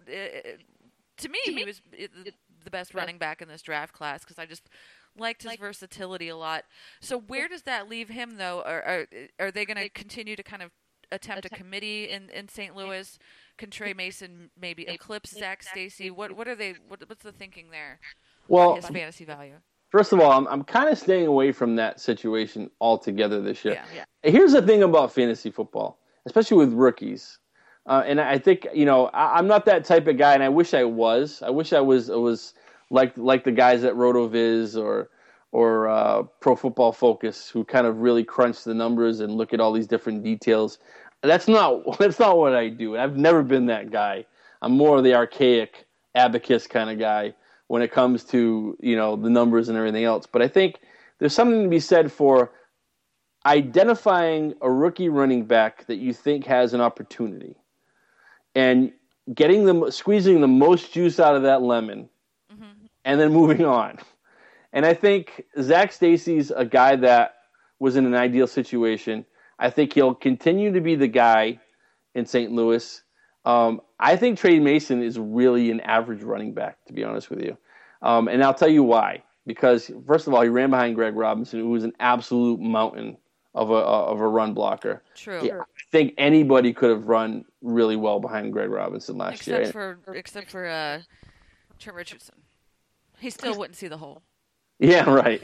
to me, he was the best running back in this draft class because I just liked his versatility a lot. So where does that leave him, though? Are they going to continue to kind of attempt a committee in St. Louis? Can Trey Mason maybe eclipse Zach Stacy? What's the thinking there? Well, his fantasy value. First of all, I'm kind of staying away from that situation altogether this year. Yeah. Here's the thing about fantasy football, especially with rookies, and I think I'm not that type of guy, and I wish I was. I wish I was like the guys at RotoViz or Pro Football Focus who kind of really crunch the numbers and look at all these different details. That's not what I do. I've never been that guy. I'm more of the archaic abacus kind of guy when it comes to, the numbers and everything else. But I think there's something to be said for identifying a rookie running back that you think has an opportunity and squeezing the most juice out of that lemon, and then moving on. And I think Zach Stacy's a guy that was in an ideal situation. I think he'll continue to be the guy in St. Louis. I think Trey Mason is really an average running back, to be honest with you. And I'll tell you why. Because, first of all, he ran behind Greg Robinson, who was an absolute mountain of a run blocker. True. Yeah, I think anybody could have run really well behind Greg Robinson last year. Except for Trent Richardson. He still wouldn't see the hole. Yeah, right.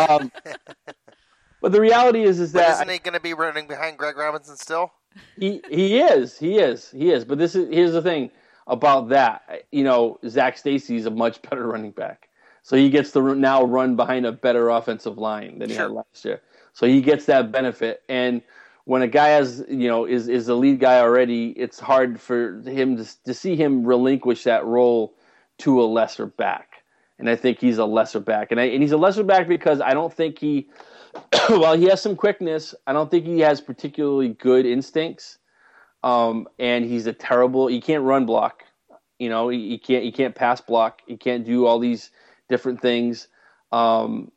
But the reality is that... Isn't he going to be running behind Greg Robinson still? He is. But here's the thing about that. Zach Stacy is a much better running back. So he gets to now run behind a better offensive line than he had last year. So he gets that benefit. And when a guy is the lead guy already, it's hard for him to see him relinquish that role to a lesser back. And I think he's a lesser back. And he's a lesser back because I don't think while he has some quickness, I don't think he has particularly good instincts. And he can't run block. He can't pass block. He can't do all these different things. So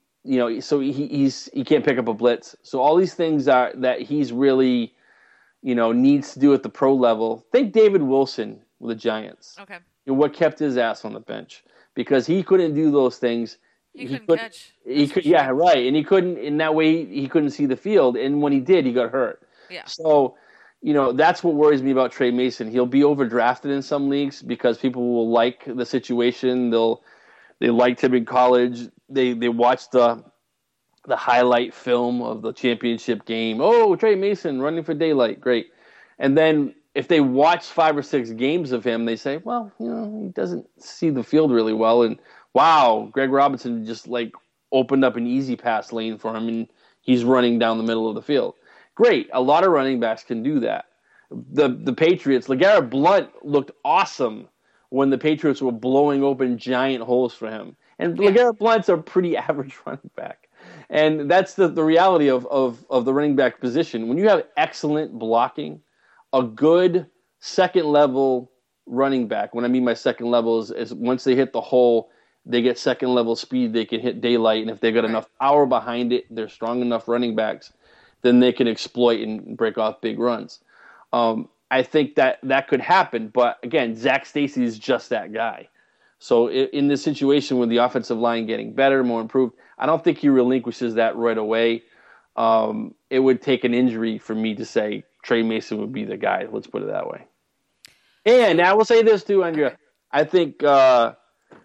he can't pick up a blitz. So all these things are that he's really, needs to do at the pro level. Think David Wilson with the Giants. Okay. What kept his ass on the bench? Because he couldn't do those things. He couldn't catch. Yeah, right. And he couldn't. In that way, he couldn't see the field. And when he did, he got hurt. Yeah. So, that's what worries me about Trey Mason. He'll be overdrafted in some leagues because people will like the situation. They liked him in college. They watched the highlight film of the championship game. Oh, Trey Mason running for daylight, great. And then if they watch 5 or 6 games of him, they say, well, he doesn't see the field really well. And wow, Greg Robinson just opened up an easy pass lane for him, and he's running down the middle of the field. Great. A lot of running backs can do that. The Patriots, LeGarrette Blount looked awesome when the Patriots were blowing open giant holes for him. And LeGarrette Blount's a pretty average running back. And that's the reality of the running back position. When you have excellent blocking, a good second-level running back, when I mean by second level is once they hit the hole, they get second-level speed, they can hit daylight, and if they've got enough power behind it, they're strong enough running backs, then they can exploit and break off big runs. I think that could happen, but again, Zach Stacy is just that guy. So in this situation with the offensive line getting better, more improved, I don't think he relinquishes that right away. It would take an injury for me to say Trey Mason would be the guy. Let's put it that way. And I will say this too, Andrea. I think I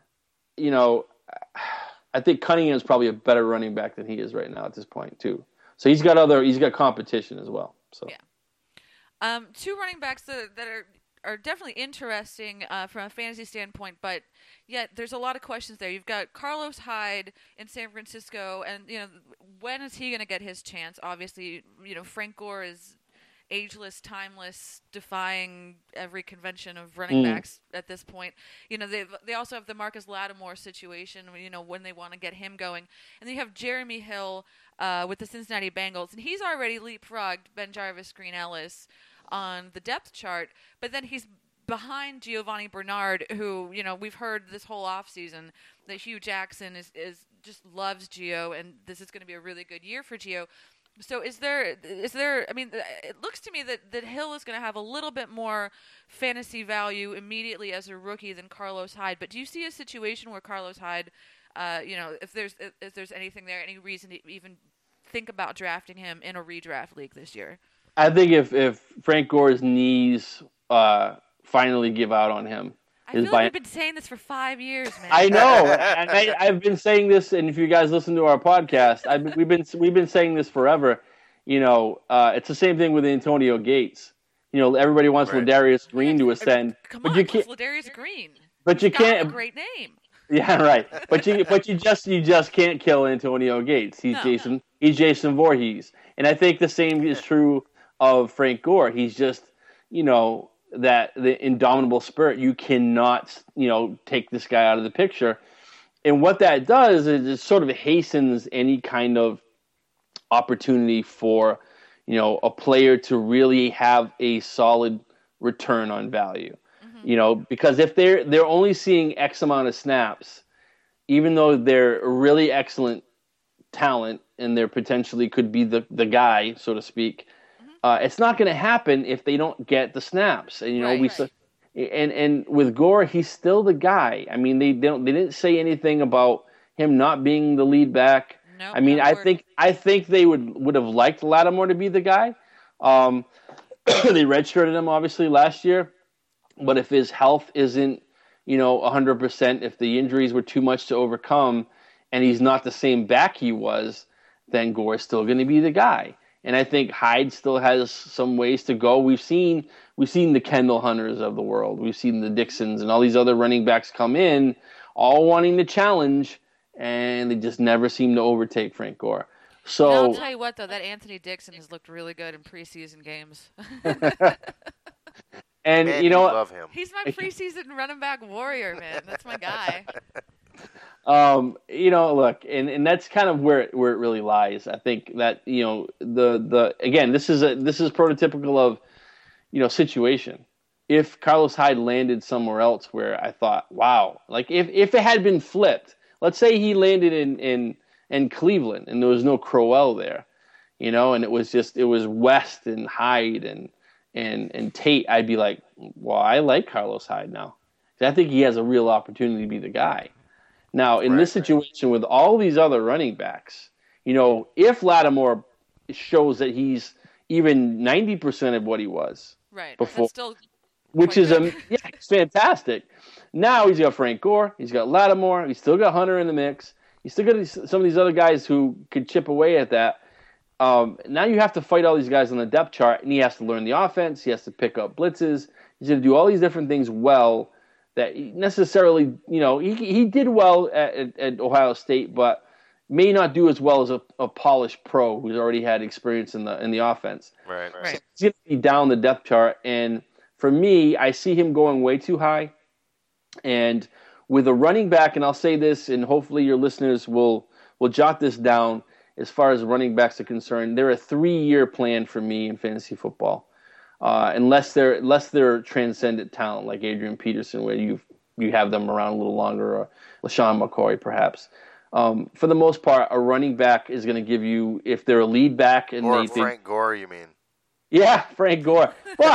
think Cunningham is probably a better running back than he is right now at this point too. So he's got competition as well. So yeah. 2 running backs that are definitely interesting from a fantasy standpoint, but yet there's a lot of questions there. You've got Carlos Hyde in San Francisco, and when is he going to get his chance? Obviously, Frank Gore is ageless, timeless, defying every convention of running backs at this point. They also have the Marcus Lattimore situation, when they want to get him going. And then you have Jeremy Hill with the Cincinnati Bengals, and he's already leapfrogged Ben Jarvis, Green Ellis on the depth chart, but then he's behind Giovanni Bernard, who, we've heard this whole offseason that Hugh Jackson is just loves Gio, and this is going to be a really good year for Gio. So is there, I mean, it looks to me that Hill is going to have a little bit more fantasy value immediately as a rookie than Carlos Hyde. But do you see a situation where Carlos Hyde, if there's anything there, any reason to even think about drafting him in a redraft league this year? I think if Frank Gore's knees finally give out on him. I feel like we've been saying this for 5 years, man. I know. And I've been saying this, and if you guys listen to our podcast, we've been saying this forever. It's the same thing with Antonio Gates. Everybody wants Ladarius Green to ascend. Come on, what's Ladarius Green? But you can't. A great name. Yeah, right. But you just can't kill Antonio Gates. He's Jason Voorhees, and I think the same is true of Frank Gore. He's just the indomitable spirit. You cannot take this guy out of the picture. And what that does is it sort of hastens any kind of opportunity for, a player to really have a solid return on value. Because if they're only seeing X amount of snaps, even though they're really excellent talent and they're potentially could be the guy, so to speak, it's not going to happen if they don't get the snaps. And and with Gore, he's still the guy. I mean, they didn't say anything about him not being the lead back. Nope, I mean, I think they would have liked Lattimore to be the guy. They redshirted him obviously last year, but if his health isn't 100%, if the injuries were too much to overcome, and he's not the same back he was, then Gore is still going to be the guy. And I think Hyde still has some ways to go. We've seen the Kendall Hunters of the world. We've seen the Dixons and all these other running backs come in, all wanting to challenge, and they just never seem to overtake Frank Gore. So I'll tell you what, though, that Anthony Dixon has looked really good in preseason games. And Man, you love him. He's my preseason running back warrior, man. That's my guy. Look, and that's kind of where it really lies. I think that the again, this is prototypical of situation. If Carlos Hyde landed somewhere else where I thought, wow, like if it had been flipped, let's say he landed in Cleveland and there was no Crowell there, and it was West and Hyde and Tate, I'd be like, well, I like Carlos Hyde now. I think he has a real opportunity to be the guy. Now, in this situation with all these other running backs, if Lattimore shows that he's even 90% of what he was before, which is it's fantastic. Now he's got Frank Gore, he's got Lattimore, he's still got Hunter in the mix, he's still got some of these other guys who could chip away at that. Now you have to fight all these guys on the depth chart, and he has to learn the offense, he has to pick up blitzes, he's going to do all these different things well. That necessarily, he did well at Ohio State, but may not do as well as a polished pro who's already had experience in the offense. Right. So he's going to be down the depth chart, and for me, I see him going way too high. And with a running back, and I'll say this, and hopefully your listeners will jot this down. As far as running backs are concerned, they're a 3-year plan for me in fantasy football. Unless they're transcendent talent like Adrian Peterson, where you have them around a little longer, or LaShawn McCoy perhaps. For the most part, a running back is going to give you, if they're a lead back, and Frank Gore, you mean? Yeah, Frank Gore.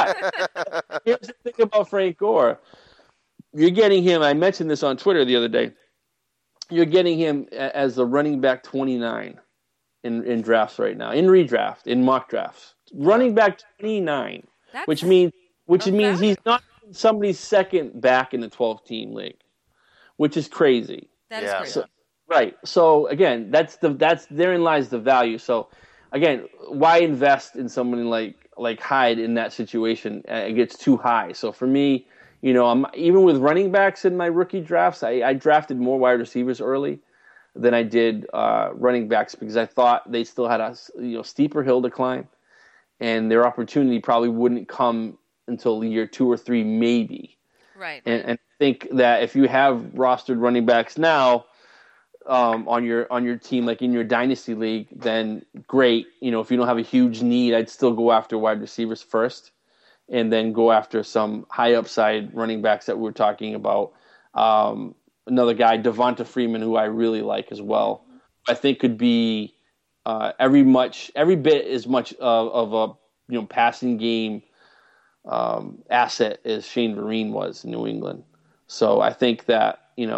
But here's the thing about Frank Gore: you're getting him. I mentioned this on Twitter the other day. You're getting him as the running back 29 in drafts right now, in redraft, in mock drafts. Running back 29. Which means he's not somebody's second back in the 12-team league, which is crazy. That is crazy. Right. So again, that's therein lies the value. So again, why invest in someone like Hyde in that situation? It gets too high. So for me, I'm even with running backs in my rookie drafts, I drafted more wide receivers early than I did running backs because I thought they still had a steeper hill to climb. And their opportunity probably wouldn't come until year 2 or 3, maybe. Right. And I think that if you have rostered running backs now on your team, like in your dynasty league, then great. If you don't have a huge need, I'd still go after wide receivers first, and then go after some high upside running backs that we're talking about. Another guy, Devonta Freeman, who I really like as well. I think could be. Every bit as much of a passing game asset as Shane Vereen was in New England. So I think that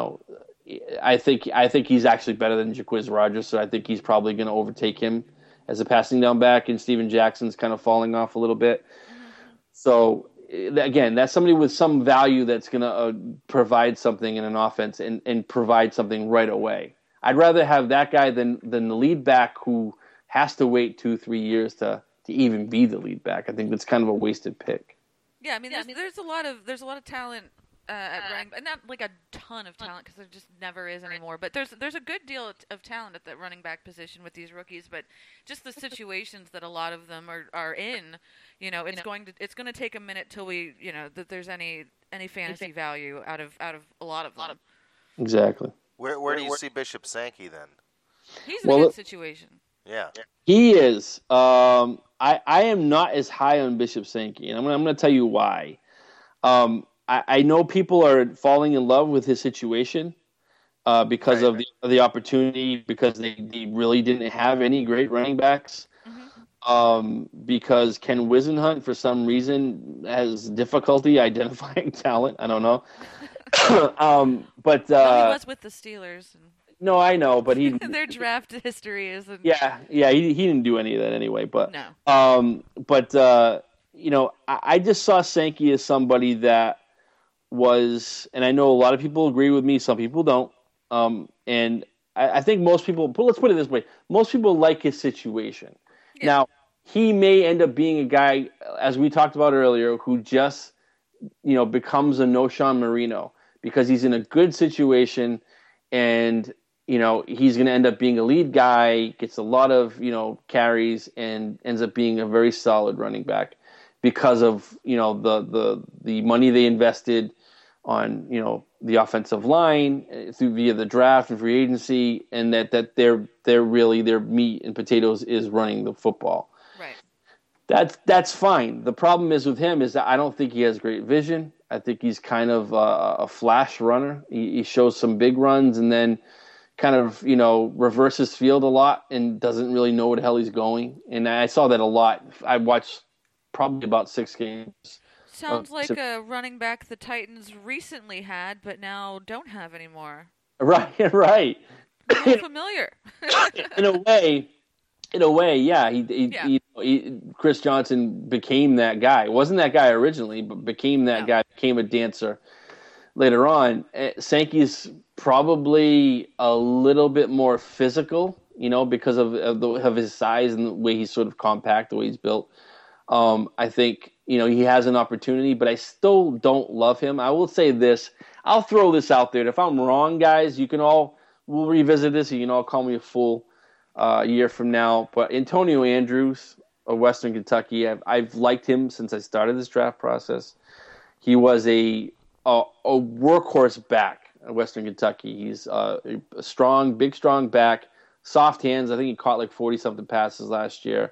I think he's actually better than Jacquizz Rodgers. So I think he's probably going to overtake him as a passing down back. And Steven Jackson's kind of falling off a little bit. So again, that's somebody with some value that's going to provide something in an offense and provide something right away. I'd rather have that guy than the lead back who has to wait 2-3 years to even be the lead back. I think that's kind of a wasted pick. Yeah, I mean, there's a lot of talent at running, and not like a ton of talent because there just never is anymore. But there's a good deal of talent at the running back position with these rookies. But just the situations that a lot of them are in, it's going to take a minute till that there's any fantasy value out of a lot of them. Exactly. Where do you see Bishop Sankey then? He's in a good situation. Yeah. He is. I am not as high on Bishop Sankey, and I'm going to tell you why. I know people are falling in love with his situation because of the opportunity, because they really didn't have any great running backs. Because Ken Wisenhunt, for some reason, has difficulty identifying talent. I don't know. But well, he was with the Steelers. No, I know, but he their draft history isn't. Yeah, he didn't do any of that anyway. But no. I just saw Sankey as somebody that was, and I know a lot of people agree with me, some people don't. And I think most people, but let's put it this way, most people like his situation. Yeah. Now, he may end up being a guy, as we talked about earlier, who just, becomes a no-Sean Marino because he's in a good situation and, he's going to end up being a lead guy, gets a lot of, carries and ends up being a very solid running back because of, the money they invested on, the offensive line via the draft and free agency, and that they're really, their meat and potatoes is running the football. Right. That's fine. The problem is with him is that I don't think he has great vision. I think he's kind of a flash runner. He shows some big runs and then kind of, reverses field a lot and doesn't really know where the hell he's going. And I saw that a lot. I watched probably about 6 games. Sounds like a running back the Titans recently had, but now don't have anymore. Right. A little familiar. In a way, yeah. He Chris Johnson became that guy. Wasn't that guy originally, but became that guy. Became a dancer later on. Sankey's probably a little bit more physical, because of his size and the way he's sort of compact, the way he's built. I think, he has an opportunity, but I still don't love him. I will say this. I'll throw this out there. If I'm wrong, guys, we'll revisit this. You can all call me a fool a year from now. But Antonio Andrews of Western Kentucky, I've liked him since I started this draft process. He was a workhorse back at Western Kentucky. He's a big, strong back, soft hands. I think he caught like 40-something passes last year.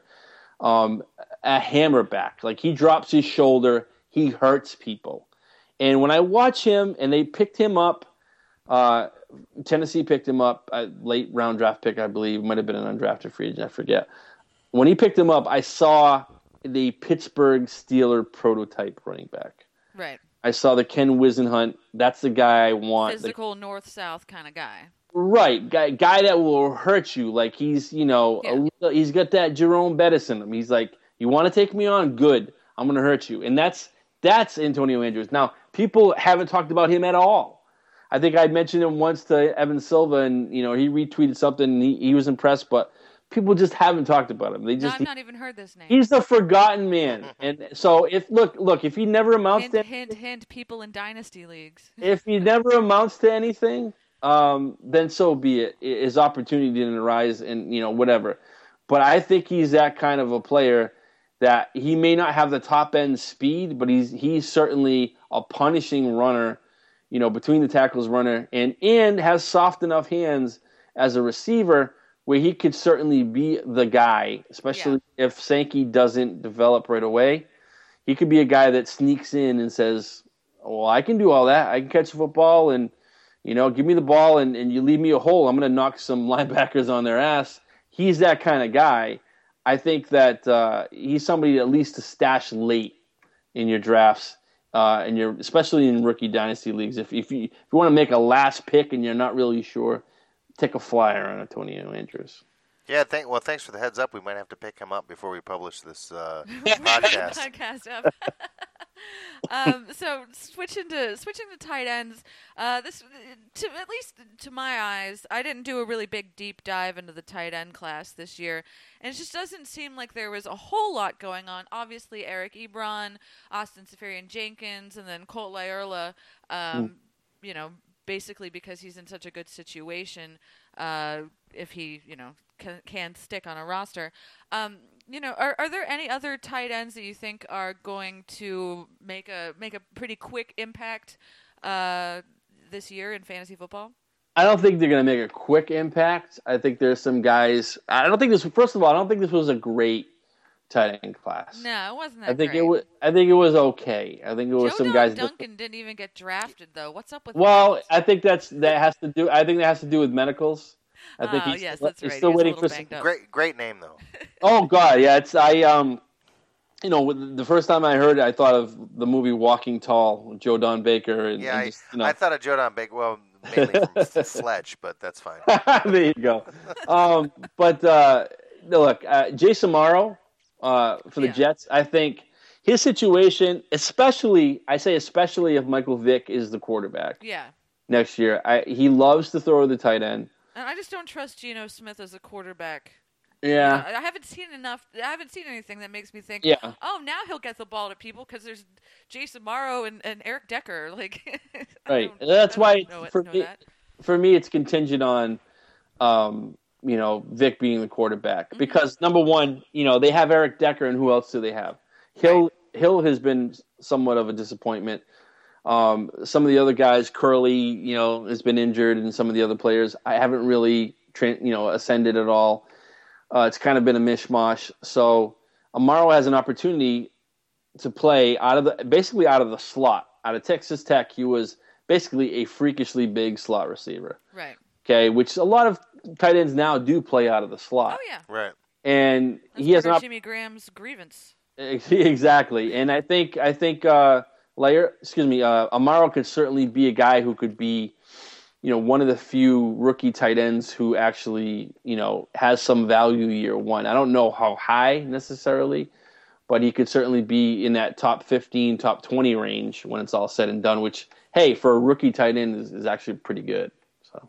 A hammer back. Like, he drops his shoulder, he hurts people. And when I watch him, and they picked him up, Tennessee picked him up, a late round draft pick, I believe. Might have been an undrafted free agent, I forget. When he picked him up, I saw the Pittsburgh Steeler prototype running back. Right. I saw the Ken Wisenhunt. That's the guy I want. Physical north-south kind of guy. Right, guy that will hurt you. Like, he's, he's got that Jerome Bettis in him. He's like, you want to take me on? Good. I'm going to hurt you. And that's Antonio Andrews. Now, people haven't talked about him at all. I think I mentioned him once to Evan Silva, and, he retweeted something, and he was impressed, but people just haven't talked about him. I've not even heard this name. He's the forgotten man. And so, if he never amounts to hint, people in dynasty leagues. If he never amounts to anything, then so be it. His opportunity didn't arise, and whatever. But I think he's that kind of a player that he may not have the top end speed, but he's certainly a punishing runner, between the tackles runner, and has soft enough hands as a receiver where he could certainly be the guy, especially if Sankey doesn't develop right away. He could be a guy that sneaks in and says, "Well, I can do all that. I can catch a football and." Give me the ball and you leave me a hole. I'm going to knock some linebackers on their ass. He's that kind of guy. I think that he's somebody at least to stash late in your drafts, especially in rookie dynasty leagues. If you want to make a last pick and you're not really sure, take a flyer on Antonio Andrews. Yeah, thanks for the heads up. We might have to pick him up before we publish this podcast. Up. So switching to tight ends, at least to my eyes, I didn't do a really big deep dive into the tight end class this year, and it just doesn't seem like there was a whole lot going on. Obviously, Eric Ebron, Austin Seferian-Jenkins, and then Colt Laierla, basically because he's in such a good situation, if he, can stick on a roster. Are there any other tight ends that you think are going to make a pretty quick impact this year in fantasy football? I don't think they're going to make a quick impact. I think there's some guys. I don't think this. First of all, I don't think this was a great tight end class. No, it wasn't that I think great. it was. I think it was okay. I think it was Joe some guys. Duncan didn't even get drafted though. What's up with Well, that? I think that has to do. I think that has to do with medicals. I think he's, yes, that's he's right. still He was a waiting little for some. banged up. Great name though. Oh God, yeah. It's you know, the first time I heard it, I thought of the movie Walking Tall with Joe Don Baker. And, Yeah, and just, you know. I thought of Joe Don Baker. Well, mainly from Fletch, but that's fine. There you go. But look, Jason Morrow for the Jets, I think his situation, especially if Michael Vick is the quarterback Yeah. next year, he loves to throw the tight end. And I just don't trust Geno Smith as a quarterback. Yeah. I haven't seen enough. I haven't seen anything that makes me think, Yeah. oh, now he'll get the ball to people because there's Jason Morrow and Eric Decker. Like, Right. That's why that. For me, it's contingent on, you know, Vic being the quarterback. Mm-hmm. Because, number one, you know, they have Eric Decker, and who else do they have? Hill has been somewhat of a disappointment. Some of the other guys, Curley, you know, has been injured, and some of the other players, I haven't really, ascended at all. It's kind of been a mishmash. So Amaro has an opportunity to play basically out of the slot. Out of Texas Tech, he was basically a freakishly big slot receiver. Right. Okay, which a lot of tight ends now do play out of the slot. Oh, yeah. Right. And That's he has part of Jimmy Graham's grievance. Exactly. And I think Amaro could certainly be a guy who could be, you know, one of the few rookie tight ends who actually, you know, has some value year one. I don't know how high necessarily, but he could certainly be in that top 15, top 20 range when it's all said and done, which, hey, for a rookie tight end is actually pretty good. So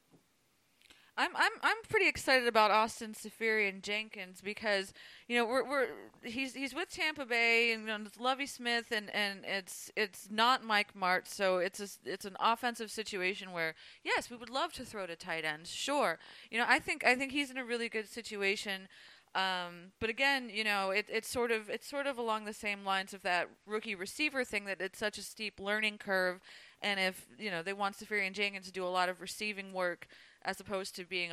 I'm pretty excited about Austin Seferian Jenkins because, you know, he's with Tampa Bay and, you know, it's Lovie Smith and it's not Mike Martz, so it's an offensive situation where yes, we would love to throw to tight ends, sure. You know, I think he's in a really good situation. But again, you know, it's sort of along the same lines of that rookie receiver thing, that it's such a steep learning curve, and if, you know, they want Seferian Jenkins to do a lot of receiving work as opposed to being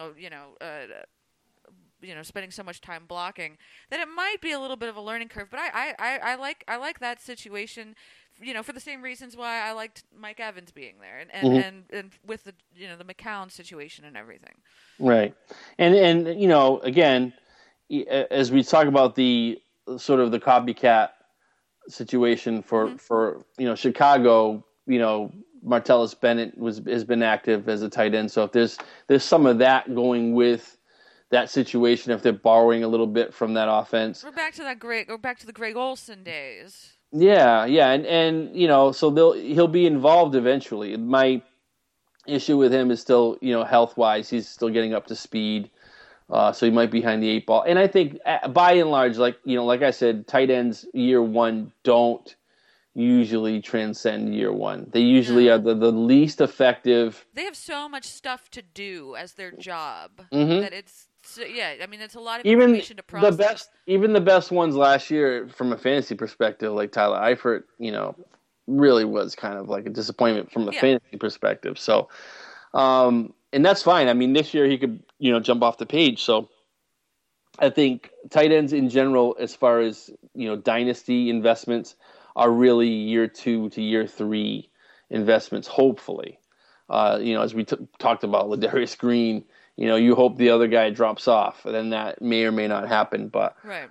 spending so much time blocking, then it might be a little bit of a learning curve. But I like that situation, you know, for the same reasons why I liked Mike Evans being there, and with the, you know, the McCown situation and everything. Right, and you know, again, as we talk about the sort of the copycat situation for you know, Chicago, you know, Martellus Bennett has been active as a tight end. So if there's some of that going with that situation, if they're borrowing a little bit from that offense, Go back to the Greg Olson days. Yeah, and you know, so he'll be involved eventually. My issue with him is still, you know, health wise, he's still getting up to speed. So he might be behind the eight ball. And I think by and large, like, you know, like I said, tight ends year one don't usually transcend year one. They usually are the least effective. They have so much stuff to do as their job Mm-hmm. that I mean, it's a lot of information to process. The best ones last year from a fantasy perspective, like Tyler Eifert, you know, really was kind of like a disappointment from a fantasy perspective. So, and that's fine. I mean, this year he could, you know, jump off the page. So I think tight ends in general, as far as, you know, dynasty investments, are really year 2 to year 3 investments, hopefully. You know, as we talked about Ladarius Green, you know, you hope the other guy drops off, and then that may or may not happen. But right.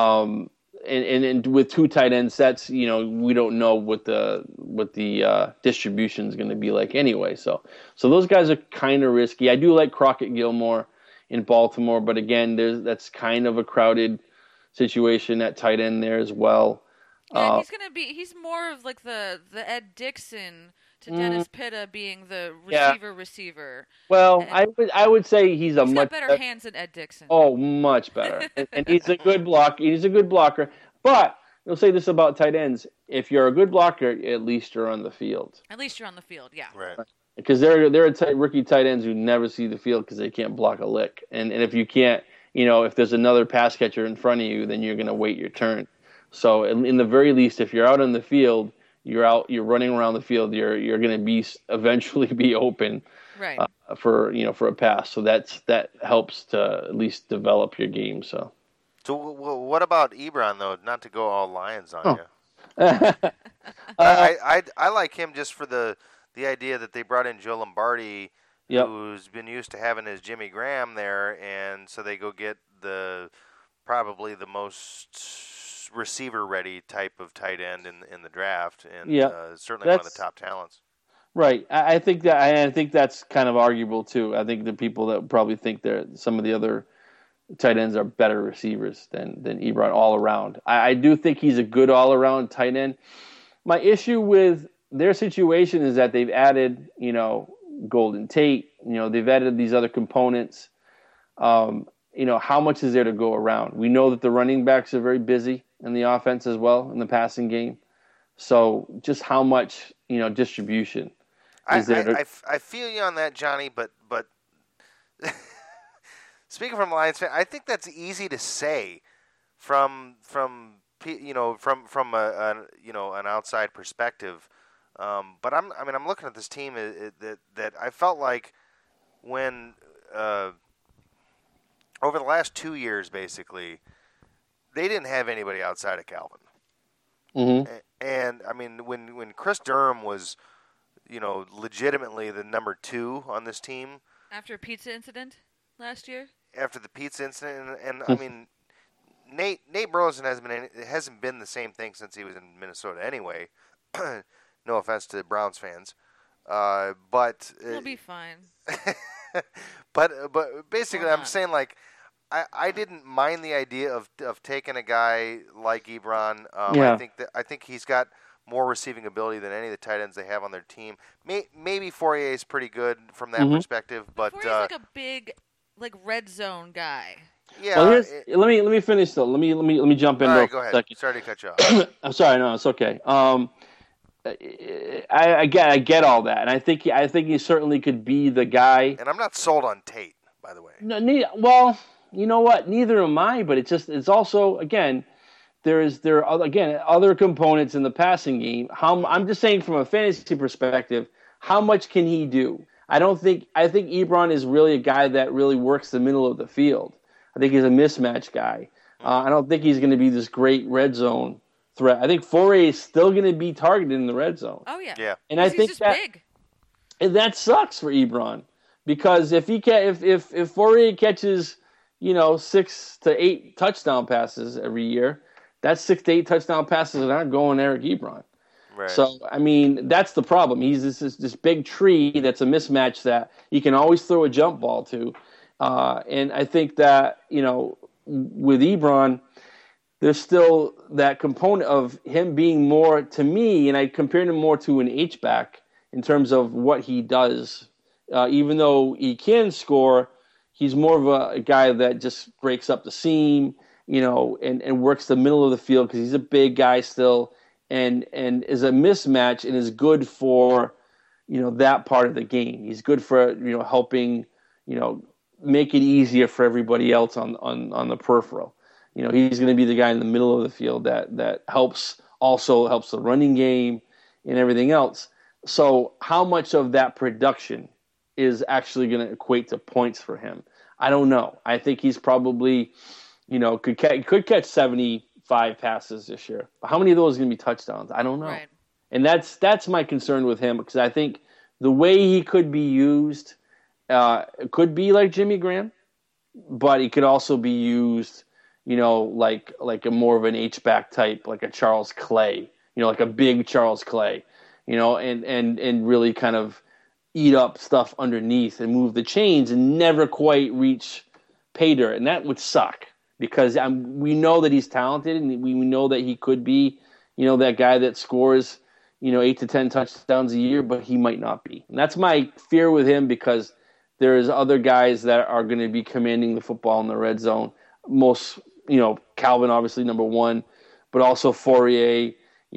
And with 2 tight end sets, you know, we don't know what the distribution is going to be like anyway. So those guys are kind of risky. I do like Crockett Gilmore in Baltimore, but again, that's kind of a crowded situation at tight end there as well. Yeah, he's more of like the Ed Dixon to Dennis Pitta being the receiver. Well, I would say he's got much better hands than Ed Dixon. Oh, much better. And he's a good block. He's a good blocker. But you'll say this about tight ends: if you're a good blocker, at least you're on the field. At least you're on the field, yeah. Right. Because there are rookie tight ends who never see the field because they can't block a lick. And if you can't, you know, if there's another pass catcher in front of you, then you're going to wait your turn. So in the very least, if you're out on the field, you're running around the field, you're going to eventually be open. Right. for a pass. So that helps to at least develop your game. So what about Ebron though? Not to go all Lions on Oh. you. I like him just for the idea that they brought in Joe Lombardi, Yep. who's been used to having his Jimmy Graham there, and so they go get probably the most receiver-ready type of tight end in the draft, and certainly one of the top talents. Right. I think that's kind of arguable too. I think the people that probably think some of the other tight ends are better receivers than Ebron all around. I do think he's a good all around tight end. My issue with their situation is that they've added, Golden Tate. They've added these other components. How much is there to go around? We know that the running backs are very busy in the offense as well, in the passing game. So just how much, distribution is there? I feel you on that, Johnny, but speaking from a Lions fan, I think that's easy to say from an outside perspective. But I'm looking at this team that I felt like when over the last 2 years, basically, they didn't have anybody outside of Calvin. Mm-hmm. And when Chris Durham was, legitimately the number 2 on this team after a pizza incident last year. After the pizza incident, and Nate Burleson hasn't been the same thing since he was in Minnesota anyway. No offense to Browns fans, but he'll be fine. but basically, I'm saying like I didn't mind the idea of taking a guy like Ebron. I think he's got more receiving ability than any of the tight ends they have on their team. Maybe Fourier is pretty good from that perspective, but Fourier's like a big red zone guy. Yeah. Well, let me finish though. Let me jump in. All real right, go ahead. Second. Sorry to cut you off. I'm sorry. No, it's okay. I get all that, and I think he certainly could be the guy. And I'm not sold on Tate, by the way. No, well, you know what? Neither am I. But it's also there are other components in the passing game. I'm just saying from a fantasy perspective, how much can he do? I think Ebron is really a guy that really works the middle of the field. I think he's a mismatch guy. I don't think he's going to be this great red zone threat. I think Fourier is still going to be targeted in the red zone. Oh yeah. Yeah. And I think he's just big. And that sucks for Ebron because if Fourier catches, 6 to 8 touchdown passes every year, that's 6 to 8 touchdown passes that aren't going Eric Ebron. Right. So that's the problem. He's this big tree that's a mismatch that you can always throw a jump ball to, and I think that with Ebron, there's still that component of him being more, to me, and I compared him more to an H-back in terms of what he does. Even though he can score, he's more of a guy that just breaks up the seam, and works the middle of the field because he's a big guy still, and is a mismatch and is good for, that part of the game. He's good for, helping, make it easier for everybody else on the peripheral. He's going to be the guy in the middle of the field that helps the running game and everything else. So how much of that production is actually going to equate to points for him? I don't know. I think he's probably, could catch 75 passes this year. But how many of those are going to be touchdowns? I don't know. Right. And that's my concern with him because I think the way he could be used could be like Jimmy Graham, but he could also be used like a more of an H-back type, like a Charles Clay, like a big Charles Clay, and really kind of eat up stuff underneath and move the chains and never quite reach pay dirt. And that would suck because we know that he's talented and we know that he could be, that guy that scores, 8 to 10 touchdowns a year, but he might not be. And that's my fear with him because there's other guys that are going to be commanding the football in the red zone. Most, Calvin obviously number 1, but also Fourier,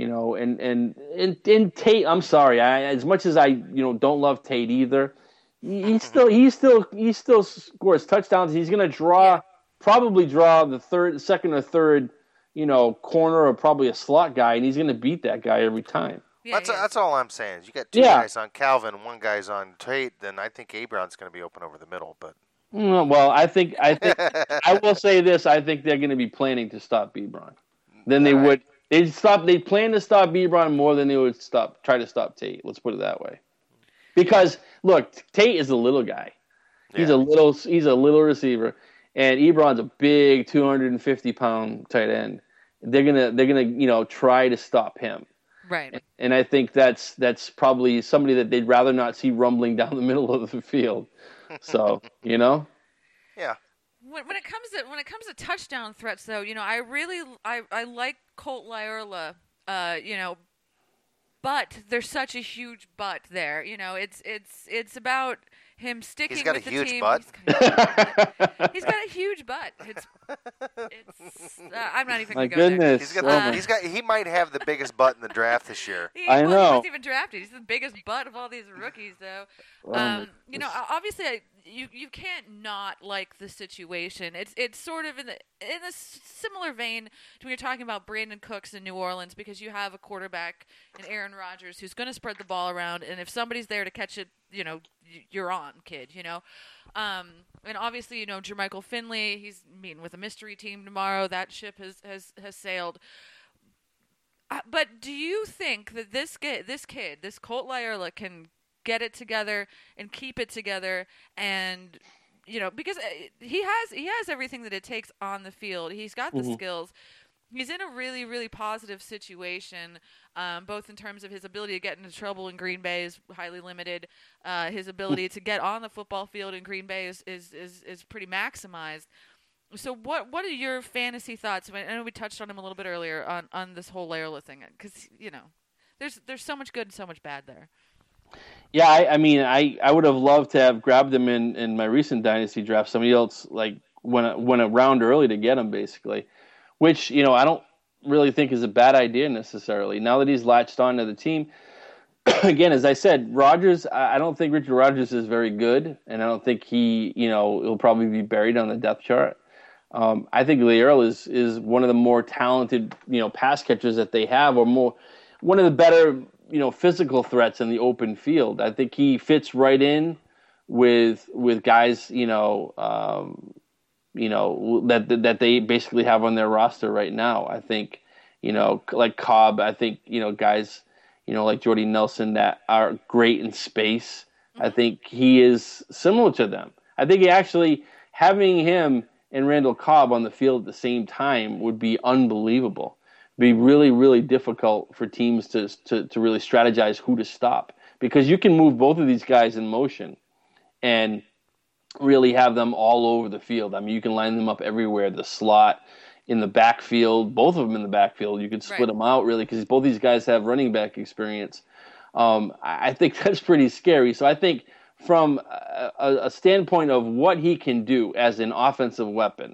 and Tate. I'm sorry, as much as I don't love Tate either, he still scores touchdowns. He's going to probably draw the second or third, corner or probably a slot guy, and he's going to beat that guy every time. Yeah, That's all I'm saying. Is you got two Yeah. guys on Calvin, one guy's on Tate, then I think Ebron's going to be open over the middle. But Well, I think I will say this. I think they're going to be planning to stop Ebron. Then they All right. would. They plan to stop Ebron more than they would try to stop Tate. Let's put it that way. Because look, Tate is a little guy. He's Yeah. He's a little receiver, and Ebron's a big 250-pound tight end. They're gonna try to stop him. Right. And I think that's probably somebody that they'd rather not see rumbling down the middle of the field. So Yeah. When it comes to touchdown threats, though, I like Colt Lyerla, but there's such a huge but there. It's about him sticking He's got with a the huge team. butt. He's got a huge butt. I'm not even My going to go there. goodness, He might have the biggest butt in the draft this year. I He know. wasn't even drafted. He's the biggest butt of all these rookies, though. Obviously, you can't not like the situation. It's sort of in a similar vein to when you're talking about Brandon Cooks in New Orleans, because you have a quarterback in Aaron Rodgers who's going to spread the ball around, and if somebody's there to catch it, you're on, kid. And obviously, Jermichael Finley, he's meeting with a mystery team tomorrow. That ship has sailed. But do you think that this kid, this Colt Lyerla, can get it together and keep it together, and because he has everything that it takes on the field. He's got the skills. He's in a really, really positive situation, both in terms of his ability to get into trouble in Green Bay is highly limited. His ability to get on the football field in Green Bay is pretty maximized. So what are your fantasy thoughts? I know we touched on him a little bit earlier on this whole Lyerla thing, because there's so much good and so much bad there. Yeah, I would have loved to have grabbed him in my recent dynasty draft. Somebody else went a round early to get him, basically, which I don't really think is a bad idea necessarily. Now that he's latched on to the team, again, as I said, Rodgers. I don't think Richard Rodgers is very good, and I don't think he'll probably be buried on the depth chart. I think Lyerla is one of the more talented pass catchers that they have, or one of the better physical threats in the open field. I think he fits right in with guys that they basically have on their roster right now. I think like Cobb. I think guys like Jordy Nelson that are great in space. Mm-hmm. I think he is similar to them. I think having him and Randall Cobb on the field at the same time would be unbelievable. Be really, really difficult for teams to really strategize who to stop, because you can move both of these guys in motion and really have them all over the field. I mean, you can line them up everywhere, the slot, in the backfield, both of them in the backfield. You could split them out, really, because both these guys have running back experience. I think that's pretty scary. So I think from a standpoint of what he can do as an offensive weapon,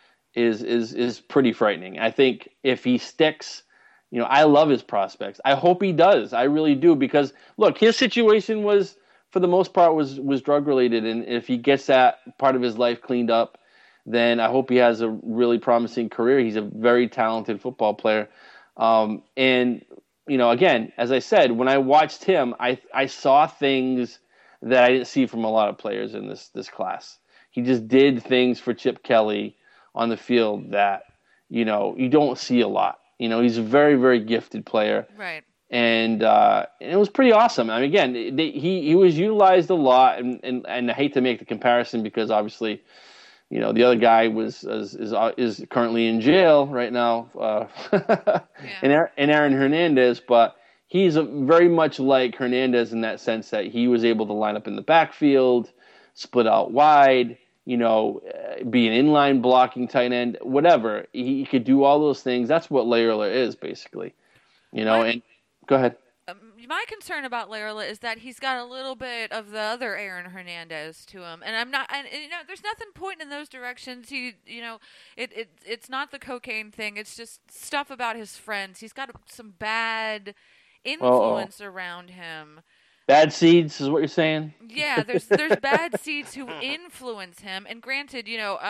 is pretty frightening. I think if he sticks, I love his prospects. I hope he does. I really do, because look, his situation was, for the most part, was drug related, and if he gets that part of his life cleaned up, then I hope he has a really promising career. He's a very talented football player, and again, as I said, when I watched him, I saw things that I didn't see from a lot of players in this class. He just did things for Chip Kelly on the field that you don't see a lot. He's a very, very gifted player, right? And it was pretty awesome. I mean, again, he was utilized a lot, and I hate to make the comparison because obviously, the other guy is currently in jail right now, and Aaron Hernandez, but he's very much like Hernandez in that sense that he was able to line up in the backfield, split out wide. Be an inline blocking tight end, whatever. He could do all those things. That's what Lyerla is, basically. And go ahead. My concern about Lyerla is that he's got a little bit of the other Aaron Hernandez to him, and I'm not. And there's nothing pointing in those directions. It's not the cocaine thing. It's just stuff about his friends. He's got some bad influence around him. Bad seeds is what you're saying? Yeah, there's bad seeds who influence him. And granted,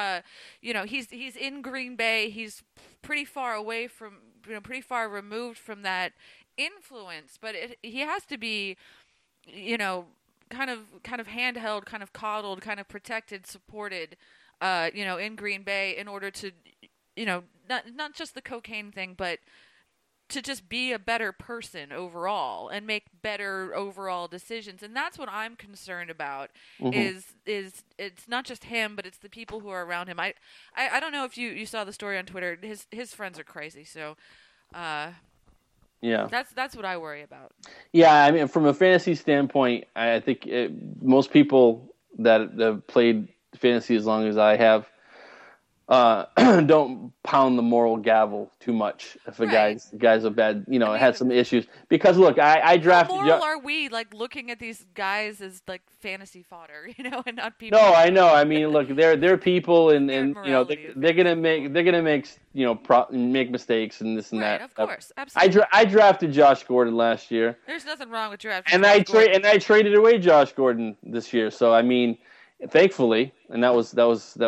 he's in Green Bay. He's pretty far away from, pretty far removed from that influence, but he has to be, you know, kind of handheld, kind of coddled, kind of protected, supported, you know, in Green Bay in order to, you know, not just the cocaine thing, but to just be a better person overall and make better overall decisions. And that's what I'm concerned about. Is it's not just him, but it's the people who are around him. I don't know if you saw the story on Twitter. His friends are crazy, so yeah, that's what I worry about. Yeah, I mean, from a fantasy standpoint, I think most people that have played fantasy as long as I have don't pound the moral gavel too much if a guy's a bad, you know, had some issues. Because look, I drafted. How moral are we, like, looking at these guys as like fantasy fodder, you know, and not people? No, I know. I mean, look, they're people, and you know they're gonna make you know make mistakes and this and right, that. Of course, absolutely. I drafted Josh Gordon last year. There's nothing wrong with drafting. And I traded away Josh Gordon this year. So I mean, thankfully, and that was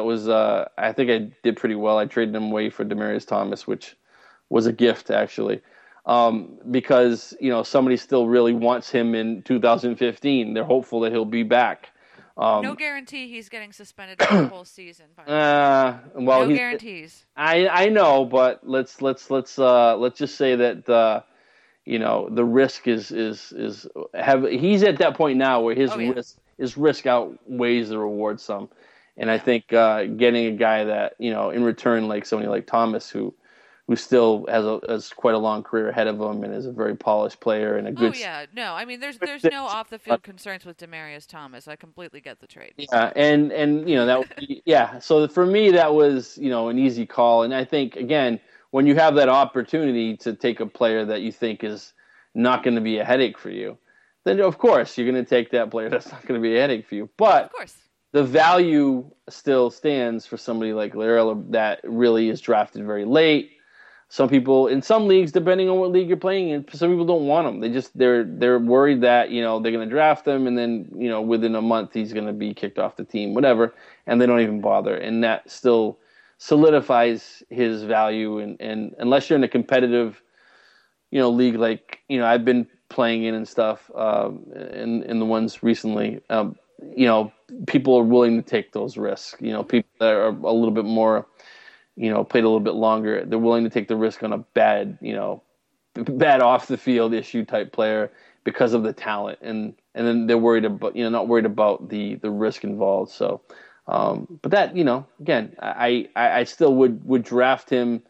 I think I did pretty well. I traded him away for Demaryius Thomas, which was a gift actually, because you know somebody still really wants him in 2015. They're hopeful that he'll be back. No guarantee he's getting suspended for the whole season. Well, no guarantees. I know, but let's just say that you know the risk is he's at that point now where his risk outweighs the reward some, and I think getting a guy that you know in return like somebody like Thomas who still has quite a long career ahead of him and is a very polished player and a good. Oh yeah, no, I mean there's no off the field concerns with Demaryius Thomas. I completely get the trade. Yeah, and you know that would be, yeah. So for me that was you know an easy call, and I think again when you have that opportunity to take a player that you think is not going to be a headache for you, then of course you're going to take that player that's not going to be a headache for you. But of course, the value still stands for somebody like Laurella that really is drafted very late. Some people in some leagues, depending on what league you're playing in, some people don't want him. They're worried that you know they're going to draft him and then you know within a month he's going to be kicked off the team, whatever, and they don't even bother. And that still solidifies his value. And unless you're in a competitive, you know, league like you know I've been playing in and stuff, in the ones recently, you know, people are willing to take those risks. You know, people that are a little bit more. You know, played a little bit longer. They're willing to take the risk on a bad off the field issue type player because of the talent, and then they're worried about not worried about the risk involved. So, but that you know, again, I still would draft him,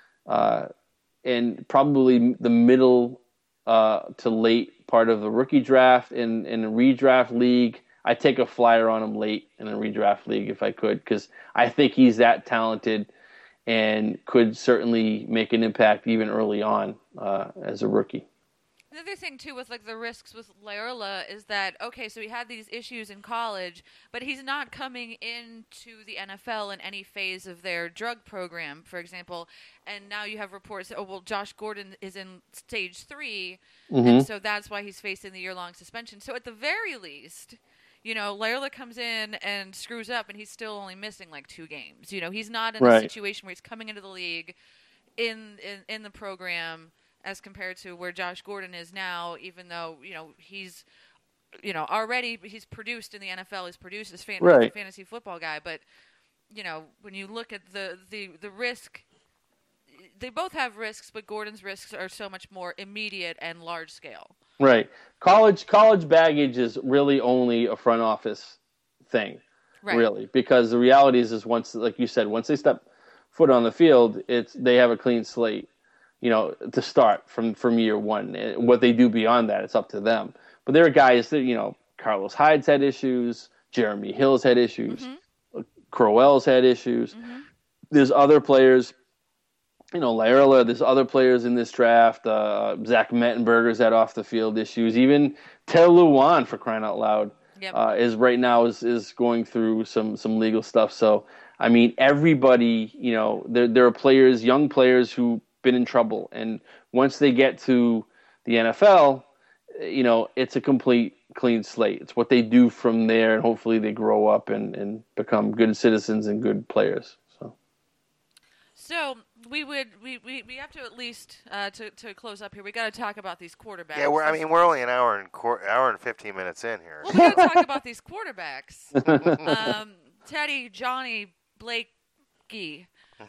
in probably the middle to late part of the rookie draft in a redraft league. I take a flyer on him late in a redraft league if I could, because I think he's that talented. And could certainly make an impact even early on as a rookie. Another thing, too, with like the risks with Laurella is that, okay, so he had these issues in college, but he's not coming into the NFL in any phase of their drug program, for example. And now you have reports, oh, well, Josh Gordon is in stage 3, and so that's why he's facing the year-long suspension. So at the very least... You know, Laurella comes in and screws up, and he's still only missing like 2 games. You know, he's not in a situation where he's coming into the league in the program as compared to where Josh Gordon is now, even though, you know, he's, you know, already he's produced in the NFL. He's produced as a fantasy football guy. But, you know, when you look at the risk, they both have risks, but Gordon's risks are so much more immediate and large scale. Right. College baggage is really only a front office thing, really, because the reality is once, like you said, once they step foot on the field, they have a clean slate, you know, to start from year one. And what they do beyond that, it's up to them. But there are guys that, you know, Carlos Hyde's had issues, Jeremy Hill's had issues, Crowell's had issues. There's other players. You know, Laurella, there's other players in this draft. Zach Mettenberger's had off the field issues. Even Taylor Lewan, for crying out loud, is right now is going through some legal stuff. So I mean, everybody, you know, there are players, young players who've been in trouble, and once they get to the NFL, you know, it's a complete clean slate. It's what they do from there, and hopefully they grow up and become good citizens and good players. So we have to at least to close up here. We got to talk about these quarterbacks. Yeah, we're only an hour and 15 minutes in here. Well, we got to talk about these quarterbacks. Teddy, Johnny, Blakey.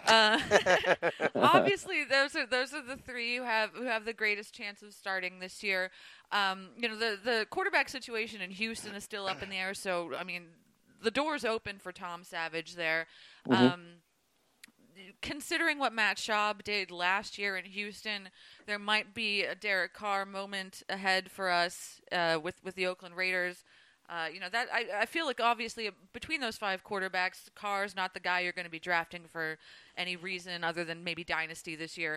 Obviously, those are the three who have the greatest chance of starting this year. The quarterback situation in Houston is still up in the air. So I mean, the door's open for Tom Savage there. Mm-hmm. Considering what Matt Schaub did last year in Houston, there might be a Derek Carr moment ahead for us with the Oakland Raiders. That I feel like obviously between those five quarterbacks, Carr's not the guy you're going to be drafting for any reason other than maybe dynasty this year.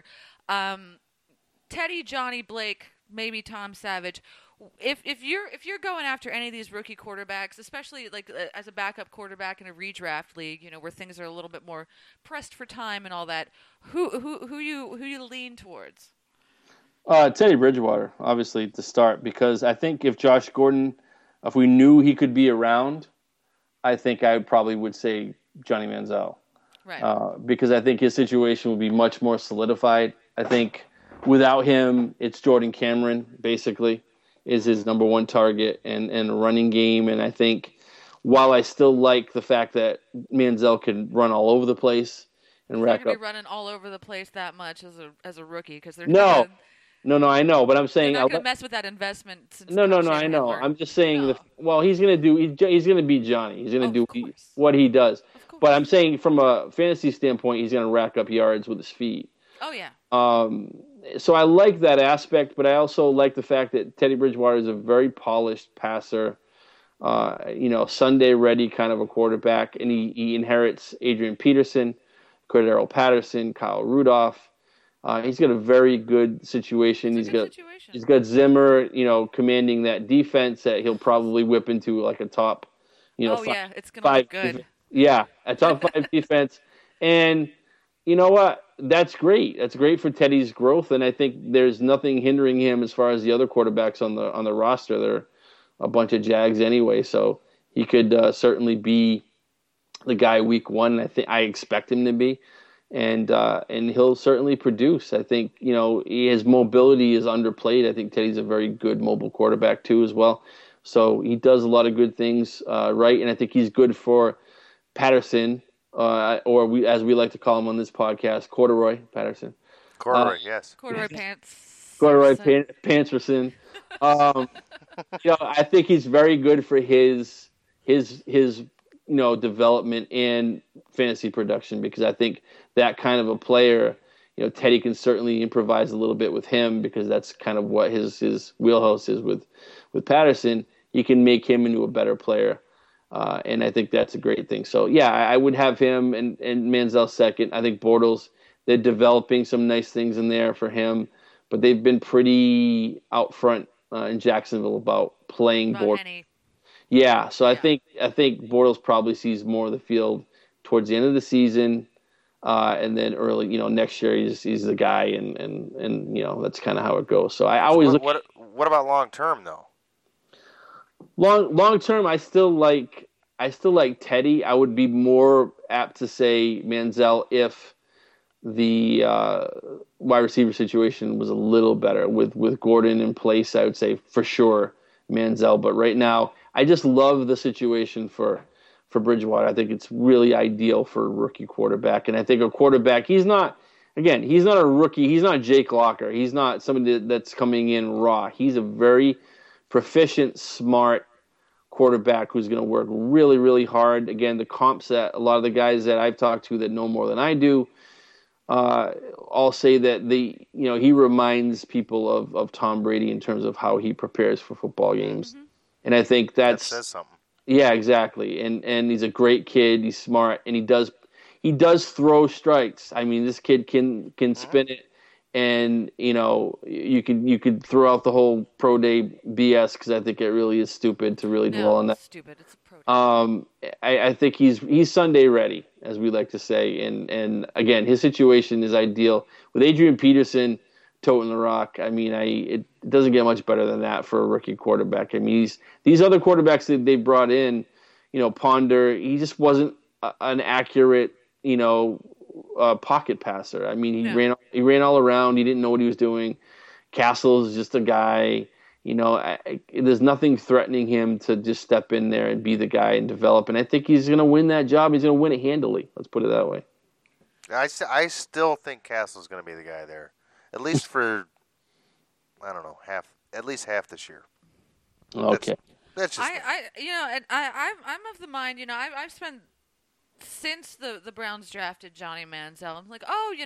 Teddy, Johnny, Blake, maybe Tom Savage. If you're going after any of these rookie quarterbacks, especially like as a backup quarterback in a redraft league, where things are a little bit more pressed for time and all that, who you lean towards? Teddy Bridgewater, obviously to start, because I think if Josh Gordon, if we knew he could be around, I think I probably would say Johnny Manziel. Right. Because I think his situation would be much more solidified. I think without him, it's Jordan Cameron, basically, is his number one target and running game. And I think while I still like the fact that Manziel can run all over the place and rack up. He's not going to be running all over the place that much as a rookie because they're No, I know, but I'm saying they're not going to mess with that investment. No, I know. I'm just saying he's going to beat Johnny. He's going to do what he does. But I'm saying from a fantasy standpoint, he's going to rack up yards with his feet. Oh yeah. So I like that aspect, but I also like the fact that Teddy Bridgewater is a very polished passer, Sunday ready kind of a quarterback, and he inherits Adrian Peterson, Cordero Patterson, Kyle Rudolph. He's got a very good situation. He's got Zimmer, commanding that defense that he'll probably whip into like a top, it's going to look good. A top 5 defense. And you know what? That's great. That's great for Teddy's growth, and I think there's nothing hindering him as far as the other quarterbacks on the roster. They're a bunch of Jags anyway, so he could certainly be the guy week 1. I expect him to be. And he'll certainly produce. I think, his mobility is underplayed. I think Teddy's a very good mobile quarterback too as well. So he does a lot of good things right, and I think he's good for Patterson, as we like to call him on this podcast, Corduroy Patterson. Corduroy, yes. Corduroy pants. Corduroy Pantserson. I think he's very good for his development and fantasy production, because I think that kind of a player, Teddy can certainly improvise a little bit with him, because that's kind of what his wheelhouse is with Patterson. He can make him into a better player, and I think that's a great thing. So, yeah, I would have him and Manziel second. I think Bortles, they're developing some nice things in there for him, but they've been pretty out front in Jacksonville about playing Bortles. Yeah, so I think Bortles probably sees more of the field towards the end of the season, and then early, next year he's the guy, and that's kind of how it goes. So I always look. What about long term though? Long term, I still like Teddy. I would be more apt to say Manziel if the wide receiver situation was a little better with Gordon in place. I would say for sure Manziel, but right now I just love the situation for Bridgewater. I think it's really ideal for a rookie quarterback, and I think a quarterback, he's not a rookie. He's not Jake Locker. He's not somebody that's coming in raw. He's a very proficient, smart quarterback who's going to work really, really hard. Again, the comps that a lot of the guys that I've talked to that know more than I do all say that he reminds people of Tom Brady in terms of how he prepares for football games. Mm-hmm. And I think that says something. Yeah, exactly. And he's a great kid. He's smart, and he does throw strikes. I mean, this kid can spin it, and you could throw out the whole pro day BS, because I think it really is stupid to really dwell on that. Stupid. It's a pro day. I think he's Sunday ready, as we like to say, and again, his situation is ideal with Adrian Peterson toting the rock. I mean, it doesn't get much better than that for a rookie quarterback. I mean, these other quarterbacks that they brought in, Ponder, he just wasn't an accurate, pocket passer. I mean, Yeah. he ran all around. He didn't know what he was doing. Castle's just a guy. There's nothing threatening him to just step in there and be the guy and develop. And I think he's going to win that job. He's going to win it handily. Let's put it that way. I still think Castle's going to be the guy there, at least for, I don't know, at least half this year. Okay. That's just I'm of the mind, I've spent since the Browns drafted Johnny Manziel. I'm like,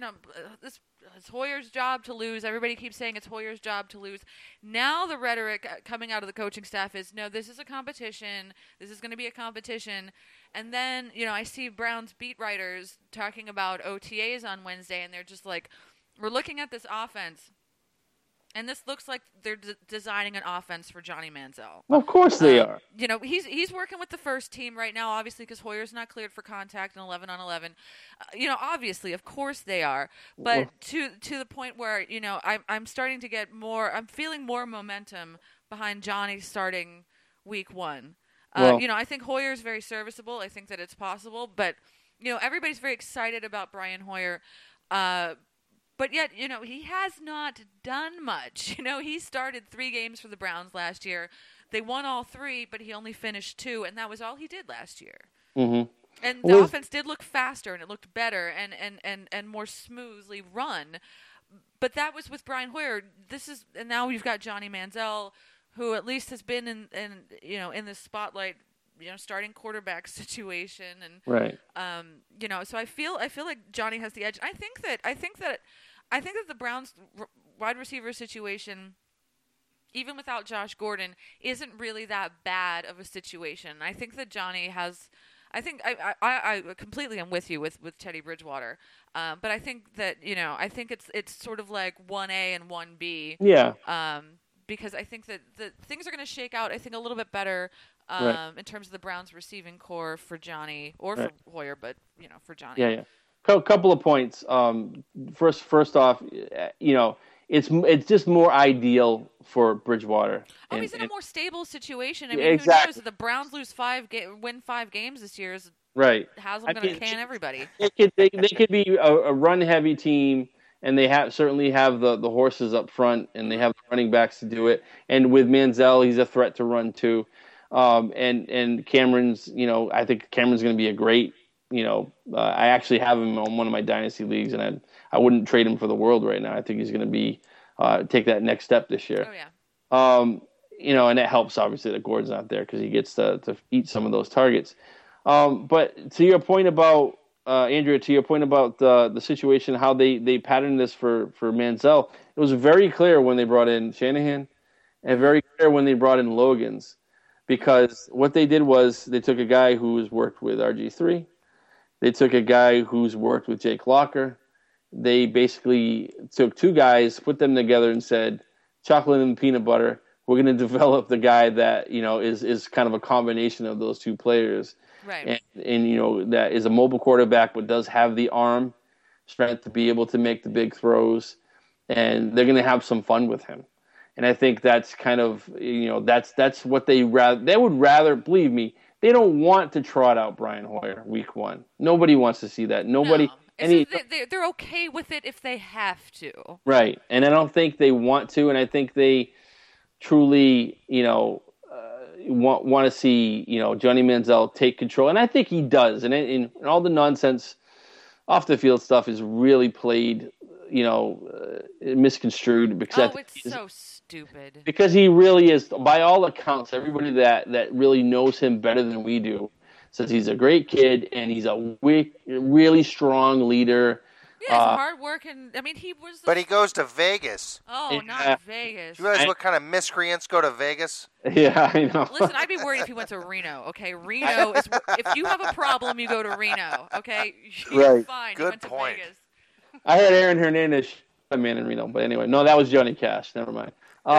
it's Hoyer's job to lose. Everybody keeps saying it's Hoyer's job to lose. Now the rhetoric coming out of the coaching staff is, no, this is a competition. This is going to be a competition. And then, I see Browns beat writers talking about OTAs on Wednesday, and they're just like, we're looking at this offense, and this looks like they're designing an offense for Johnny Manziel. Of course they are. He's working with the first team right now, obviously, because Hoyer's not cleared for contact in 11 on 11. Obviously, of course they are. But to the point where, I'm starting to get more – I'm feeling more momentum behind Johnny starting week 1. I think Hoyer's very serviceable. I think that it's possible. But, everybody's very excited about Brian Hoyer. But yet, he has not done much. He started 3 games for the Browns last year. They won all 3, but he only finished 2, and that was all he did last year. Mm-hmm. And the offense did look faster, and it looked better and more smoothly run. But that was with Brian Hoyer. And now you've got Johnny Manziel, who at least has been in this spotlight, starting quarterback situation, and right. So I feel like Johnny has the edge. I think that the Browns wide receiver situation, even without Josh Gordon, isn't really that bad of a situation. I think that Johnny has. I think I completely am with you with Teddy Bridgewater, but I think that I think it's sort of like 1A and 1B. Yeah. Because I think that the things are going to shake out, I think, a little bit better in terms of the Browns receiving core for Johnny or for Hoyer, but, for Johnny. Yeah. Couple of points. First off, it's just more ideal for Bridgewater. He's in a more stable situation. I mean, exactly. Who knows? If the Browns win 5 games this year, how's them going to can everybody? They could be a run-heavy team. And they certainly have the horses up front, and they have the running backs to do it. And with Manziel, he's a threat to run too. And Cameron's, I think Cameron's going to be a great, I actually have him on one of my dynasty leagues, and I wouldn't trade him for the world right now. I think he's going to be take that next step this year. Oh yeah. And that helps obviously that Gordon's not there because he gets to eat some of those targets. But to your point about. Andrea, to your point about the situation, how they patterned this for Manziel, it was very clear when they brought in Shanahan and very clear when they brought in Logans, because what they did was they took a guy who's worked with RG3, they took a guy who's worked with Jake Locker, they basically took 2 guys, put them together and said, chocolate and peanut butter, we're going to develop the guy that, is kind of a combination of those 2 players. Right. And that is a mobile quarterback, but does have the arm strength to be able to make the big throws, and they're going to have some fun with him. And I think that's kind of that's what they would rather. Believe me, they don't want to trot out Brian Hoyer week 1. Nobody wants to see that. Nobody. No. They're okay with it if they have to. Right, and I don't think they want to, and I think they truly want to see Johnny Manziel take control, and I think he does. And all the nonsense off the field stuff is really played, misconstrued because it's so stupid. Because he really is, by all accounts, everybody that really knows him better than we do says he's a great kid and he's a really strong leader. Yeah, he's hard working. I mean, he was. But he goes to Vegas. Oh, not Vegas. Do you realize what kind of miscreants go to Vegas? Yeah, I know. Listen, I'd be worried if he went to Reno. Okay, Reno is. If you have a problem, you go to Reno. Okay, you're right. fine. Good he went point. To Vegas. I had Aaron Hernandez, a man in Reno, but anyway, no, that was Johnny Cash. Never mind.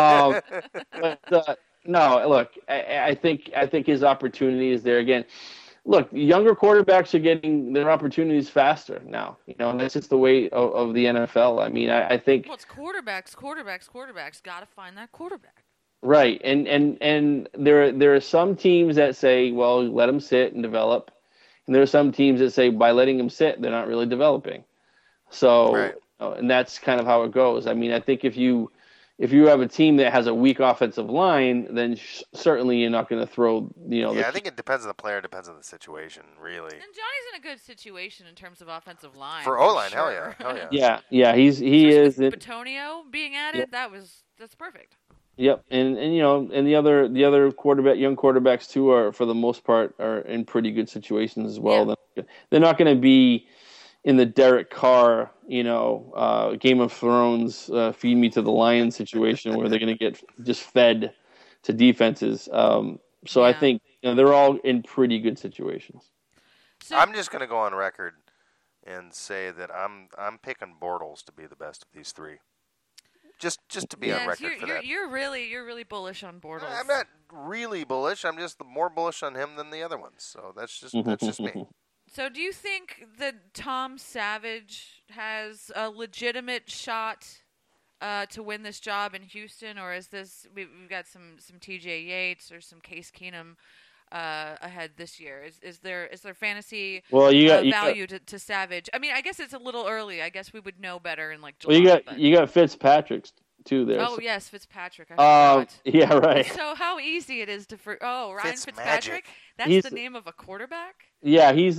But no, look, I think his opportunity is there again. Look, younger quarterbacks are getting their opportunities faster now. And that's just the way of the NFL. I mean, I think. Well, it's quarterbacks. Got to find that quarterback. Right, and there are some teams that say, well, let him sit and develop, and there are some teams that say by letting him sit, they're not really developing. So, Right. and that's kind of how it goes. I mean, I think if you have a team that has a weak offensive line, then certainly you're not going to throw, Yeah, I think it depends on the player, depends on the situation, really. And Johnny's in a good situation in terms of offensive line. For O-line, hell sure. yeah, hell yeah. Yeah, he Especially is. with Batonio being added, that's perfect. Yep, and the other young quarterbacks too are for the most part are in pretty good situations as well. Yeah. They're not going to be in the Derek Carr, Game of Thrones, feed me to the lion situation where they're going to get just fed to defenses. So I think they're all in pretty good situations. So, I'm just going to go on record and say that I'm picking Bortles to be the best of these three. Just to be on record for that. You're really bullish on Bortles. I'm not really bullish. I'm just more bullish on him than the other ones. So that's just me. So do you think that Tom Savage has a legitimate shot to win this job in Houston, or is this we've got some TJ Yates or some Case Keenum ahead this year? Is there fantasy value to Savage? I mean, I guess it's a little early. I guess we would know better in like July. Well, you got Fitzpatrick too there. Oh yes, Fitzpatrick. I forgot. Yeah, right. So how easy it is to Ryan Fitzpatrick. That's He's the name of a quarterback. Yeah, he's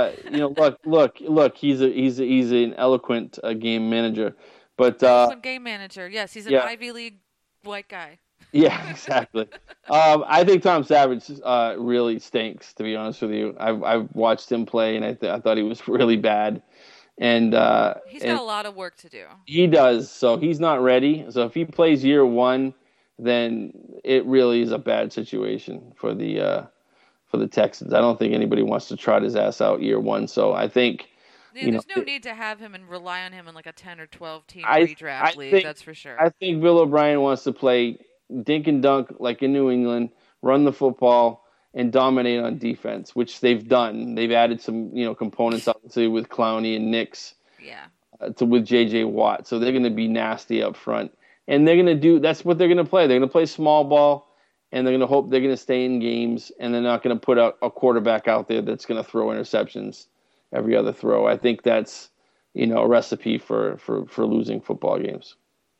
look, he's an eloquent game manager, but eloquent game manager. Yes, he's an Ivy League white guy. Yeah, exactly. I think Tom Savage really stinks, to be honest with you. I've watched him play, and I thought he was really bad. And he's got a lot of work to do. He does. So he's not ready. So if he plays year one, then it really is a bad situation for the Texans. I don't think anybody wants to trot his ass out year one. So I think there's no need to have him and rely on him in like a 10 or 12 team redraft league. That's for sure. I think Bill O'Brien wants to play dink and dunk like in New England, run the football, and dominate on defense, which they've done. They've added some components obviously with Clowney and Nix. Yeah. With J.J. Watt, so they're going to be nasty up front, and that's what they're going to play. They're going to play small ball. And they're going to hope they're going to stay in games, and they're not going to put a quarterback out there that's going to throw interceptions every other throw. I think that's, a recipe for losing football games.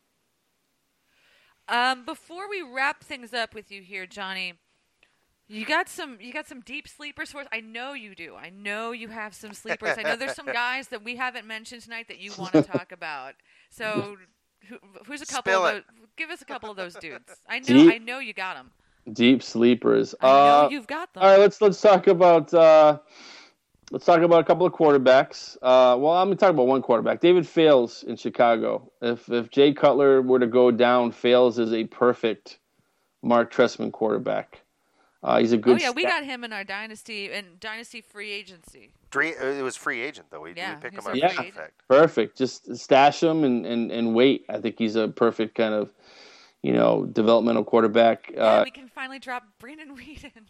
Before we wrap things up with you here, Johnny, you got some deep sleepers for us. I know you do. I know you have some sleepers. I know there's some guys that we haven't mentioned tonight that you want to talk about. So. Who's a couple of those? Give us a couple of those dudes. I know you got them. Deep sleepers. I know you've got them. All right, let's talk about a couple of quarterbacks. Well, I'm going to talk about one quarterback, David Fales in Chicago. If Jay Cutler were to go down, Fales is a perfect Mark Trestman quarterback. He's a good. Oh yeah, we got him in our dynasty free agency. It was free agent though. We picked him up. Yeah, perfect. Just stash him and wait. I think he's a perfect kind of developmental quarterback. Yeah, we can finally drop Brandon Weeden.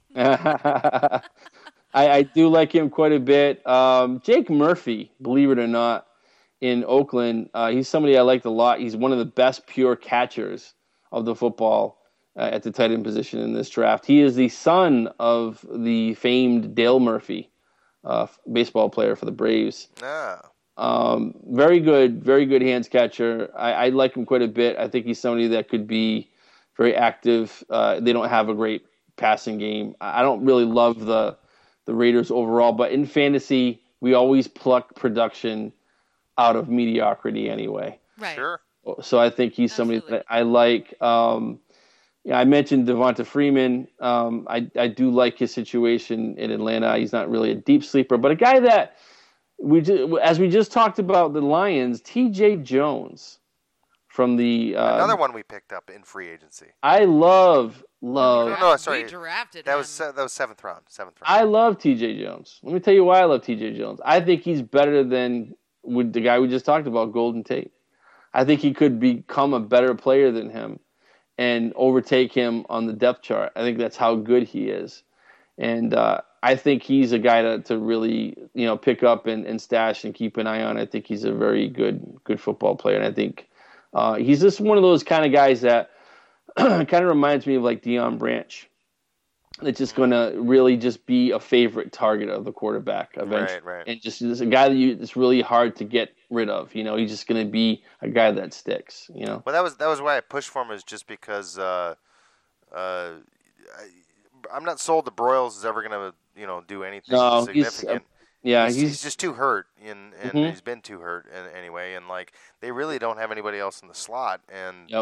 I do like him quite a bit. Jake Murphy, believe it or not, in Oakland, he's somebody I liked a lot. He's one of the best pure catchers of the football at the tight end position in this draft. He is the son of the famed Dale Murphy, baseball player for the Braves. Very good hands catcher. I like him quite a bit. I think he's somebody that could be very active. They don't have a great passing game. I don't really love the Raiders overall, but in fantasy, we always pluck production out of mediocrity anyway. Right. Sure. So I think he's somebody that I like. I mentioned Devonta Freeman. I do like his situation in Atlanta. He's not really a deep sleeper, but a guy that as we just talked about the Lions, T.J. Jones from the another one we picked up in free agency. I love. No, sorry, we drafted that him. was seventh round. I love T.J. Jones. Let me tell you why I love T.J. Jones. I think he's better than the guy we just talked about, Golden Tate. I think he could become a better player than him and overtake him on the depth chart. I think that's how good he is. And I think he's a guy to really pick up and stash and keep an eye on. I think he's a very good football player. And I think he's just one of those kind of guys that kind of reminds me of like Deion Branch. that's just going to really just be a favorite target of the quarterback eventually. Right. And just a guy that it's really hard to get rid of. He's just going to be a guy that sticks. Well, that was why I pushed for him, is just because I'm not sold that Broyles is ever going to do anything significant. He's just too hurt, and he's been too hurt anyway. And like they really don't have anybody else in the slot, and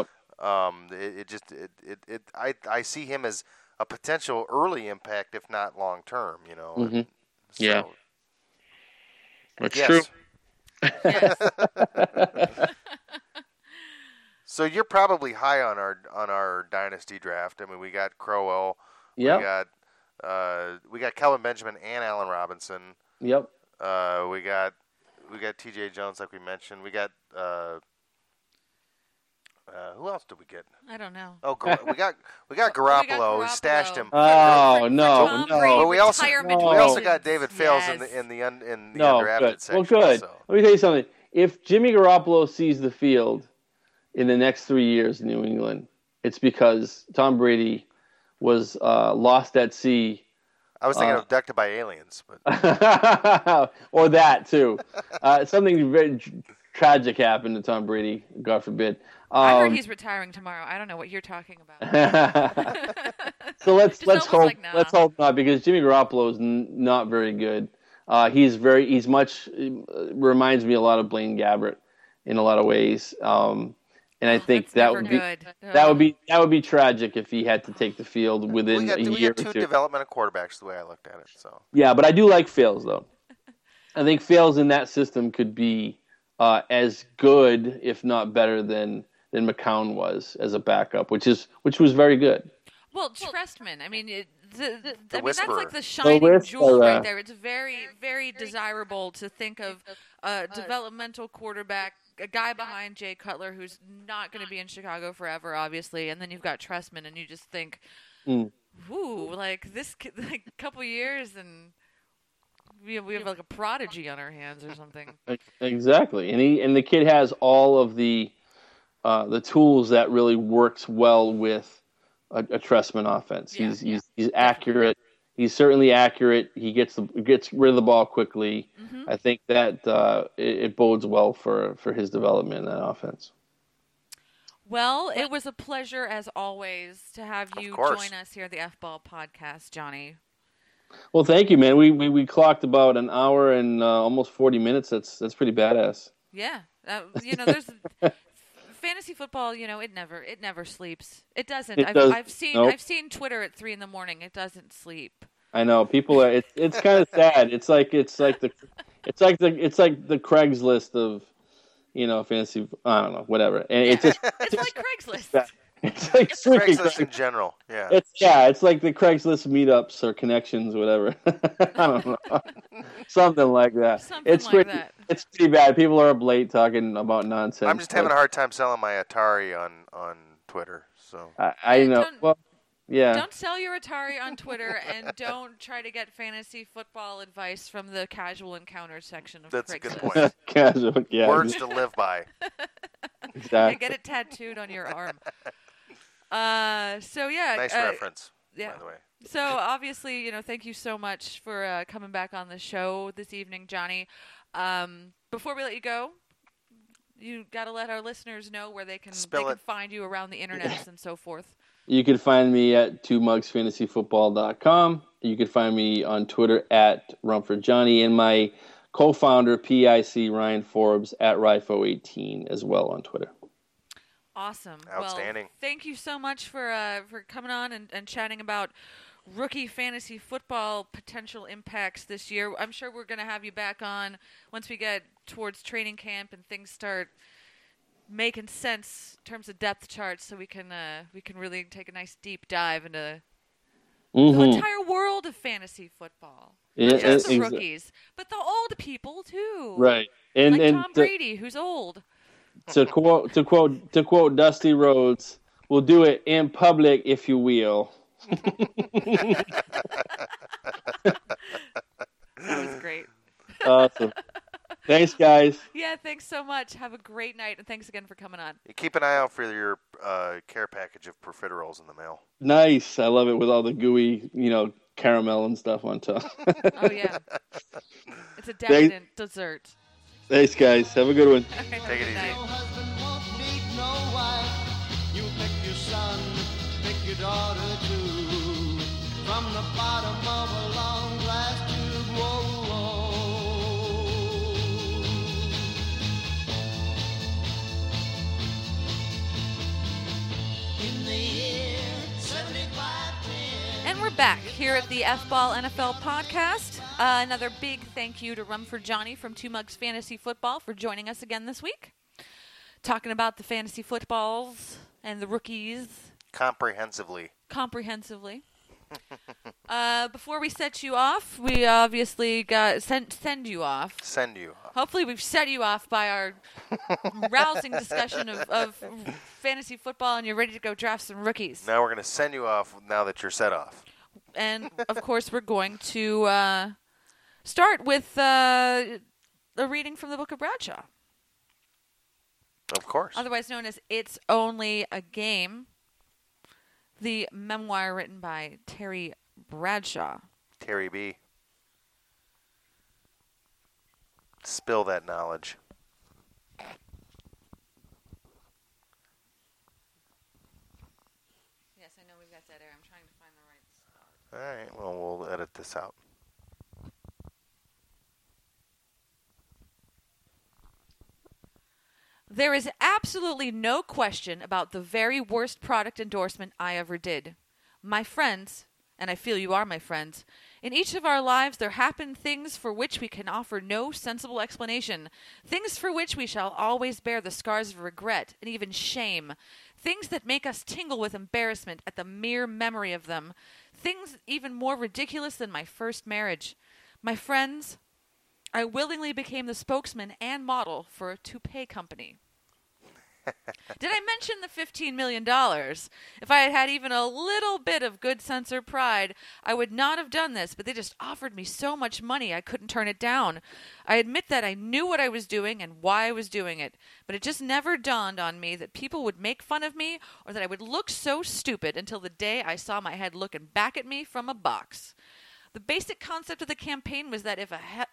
I see him as a potential early impact, if not long term. That's true. Yes. So you're probably high on our dynasty draft. I mean, we got Crowell. Yep. We got Kelvin Benjamin and Allen Robinson. Yep. We got T.J. Jones, like we mentioned. We got who else did we get? I don't know. Oh, we got Garoppolo. We stashed him. Oh no. But we also retirement got David Fales in the undrafted section. Well, good. So. Let me tell you something. If Jimmy Garoppolo sees the field in the next 3 years in New England, it's because Tom Brady was lost at sea. I was thinking abducted by aliens, but or that too. Something very tragic happened to Tom Brady. God forbid. I heard he's retiring tomorrow. I don't know what you're talking about. So let's hope like, nah. let's hope not, because Jimmy Garoppolo is not very good. He's reminds me a lot of Blaine Gabbert in a lot of ways. And I think that would be tragic if he had to take the field within a year or two. We got two developmental quarterbacks, the way I looked at it. So yeah, but I do like Fales though. I think Fales in that system could be as good, if not better, than McCown was as a backup, which was very good. Well, Trestman. I mean, that's whisperer. like the shining jewel right there. It's very, very desirable to think of a developmental quarterback, a guy behind Jay Cutler who's not going to be in Chicago forever, obviously, and then you've got Trestman, and you just think, ooh, like this couple years, and we have like a prodigy on our hands or something. Exactly, and the kid has all of the tools that really works well with a Trestman offense. He's accurate. He's certainly accurate. He gets rid of the ball quickly. Mm-hmm. I think that it bodes well for his development in that offense. Well, it was a pleasure as always to have you join us here at the F-Ball Podcast, Johnny. Well, thank you, man. We clocked about an hour and almost 40 minutes. That's pretty badass. Yeah, there's. Fantasy football, it never sleeps. It doesn't. I've seen Twitter at 3 a.m. It doesn't sleep. I know people are. It's kind of sad. It's like the Craigslist of, fantasy. I don't know, whatever. And it's like Craigslist. It's like Craigslist in general. Yeah. It's like the Craigslist meetups or connections, whatever. I don't know. Something like that. It's pretty bad. People are up late talking about nonsense. I'm just having a hard time selling my Atari on Twitter. So I know. Well, yeah. Don't sell your Atari on Twitter, and don't try to get fantasy football advice from the casual encounters section of That's Craigslist. a good point. Casual, yeah. Words to live by. Exactly. Get it tattooed on your arm. Nice reference, by the way. So obviously, thank you so much for coming back on the show this evening, Johnny. Before we let you go, you got to let our listeners know where they can find you around the internet and so forth. You can find me at 2mugsfantasyfootball.com. You can find me on Twitter at RumfordJohnny, and my co-founder, PIC Ryan Forbes, at Rifo18 as well on Twitter. Awesome. Outstanding. Well, thank you so much for coming on and chatting about rookie fantasy football potential impacts this year. I'm sure we're going to have you back on once we get towards training camp and things start making sense in terms of depth charts, so we can really take a nice deep dive into the entire world of fantasy football. Not just the rookies, but the old people too. Right. Like Tom Brady, who's old. To quote Dusty Rhodes, we'll do it in public, if you will. That was great. Awesome. Thanks, guys. Yeah, thanks so much. Have a great night, and thanks again for coming on. You keep an eye out for your care package of profiteroles in the mail. Nice. I love it with all the gooey, caramel and stuff on top. Oh, yeah. It's a decadent dessert. Thanks, guys. Have a good one. Okay, Take it easy. No husband won't need no wife. You pick your son, pick your daughter too. From the bottom of a long glass tube. Whoa, whoa. In the year 7510. And we're back here at the F-Ball NFL podcast. Another big thank you to Rumford Johnny from Two Mugs Fantasy Football for joining us again this week. Talking about the fantasy footballs and the rookies. Comprehensively. Before we set you off, we obviously got send you off. Send you. Hopefully we've set you off by our rousing discussion of fantasy football and you're ready to go draft some rookies. Now we're going to send you off now that you're set off. And, of course, we're going to start with a reading from the Book of Bradshaw. Of course. Otherwise known as It's Only a Game. The memoir written by Terry Bradshaw. Terry B. Spill that knowledge. Yes, I know we've got dead air. I'm trying to find the right spot. All right, well, we'll edit this out. There is absolutely no question about the very worst product endorsement I ever did. My friends, and I feel you are my friends, in each of our lives there happen things for which we can offer no sensible explanation, things for which we shall always bear the scars of regret and even shame, things that make us tingle with embarrassment at the mere memory of them, things even more ridiculous than my first marriage. My friends, I willingly became the spokesman and model for a toupee company. Did I mention the $15 million? If I had had even a little bit of good sense or pride, I would not have done this, but they just offered me so much money I couldn't turn it down. I admit that I knew what I was doing and why I was doing it, but it just never dawned on me that people would make fun of me or that I would look so stupid until the day I saw my head looking back at me from a box. The basic concept of the campaign was that if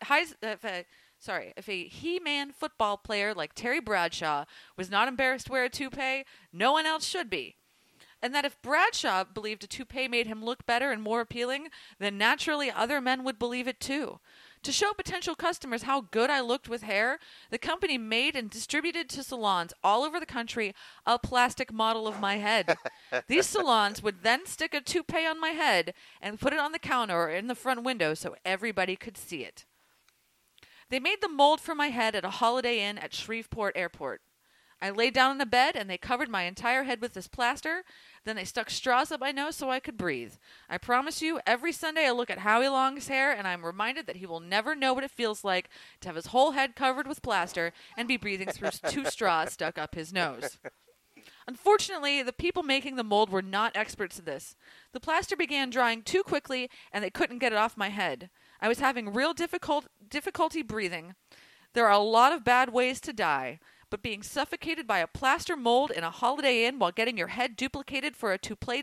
a He-Man football player like Terry Bradshaw was not embarrassed to wear a toupee, no one else should be. And that if Bradshaw believed a toupee made him look better and more appealing, then naturally other men would believe it too. To show potential customers how good I looked with hair, the company made and distributed to salons all over the country a plastic model of my head. These salons would then stick a toupee on my head and put it on the counter or in the front window so everybody could see it. They made the mold for my head at a Holiday Inn at Shreveport Airport. I lay down in a bed, and they covered my entire head with this plaster. Then they stuck straws up my nose so I could breathe. I promise you, every Sunday I look at Howie Long's hair, and I'm reminded that he will never know what it feels like to have his whole head covered with plaster and be breathing through 2 straws stuck up his nose. Unfortunately, the people making the mold were not experts at this. The plaster began drying too quickly, and they couldn't get it off my head. I was having real difficulty breathing. There are a lot of bad ways to die, but being suffocated by a plaster mold in a Holiday Inn while getting your head duplicated for a toupee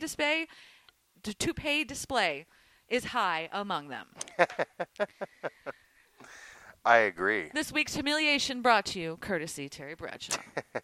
display is high among them. I agree. This week's humiliation brought to you courtesy Terry Bradshaw.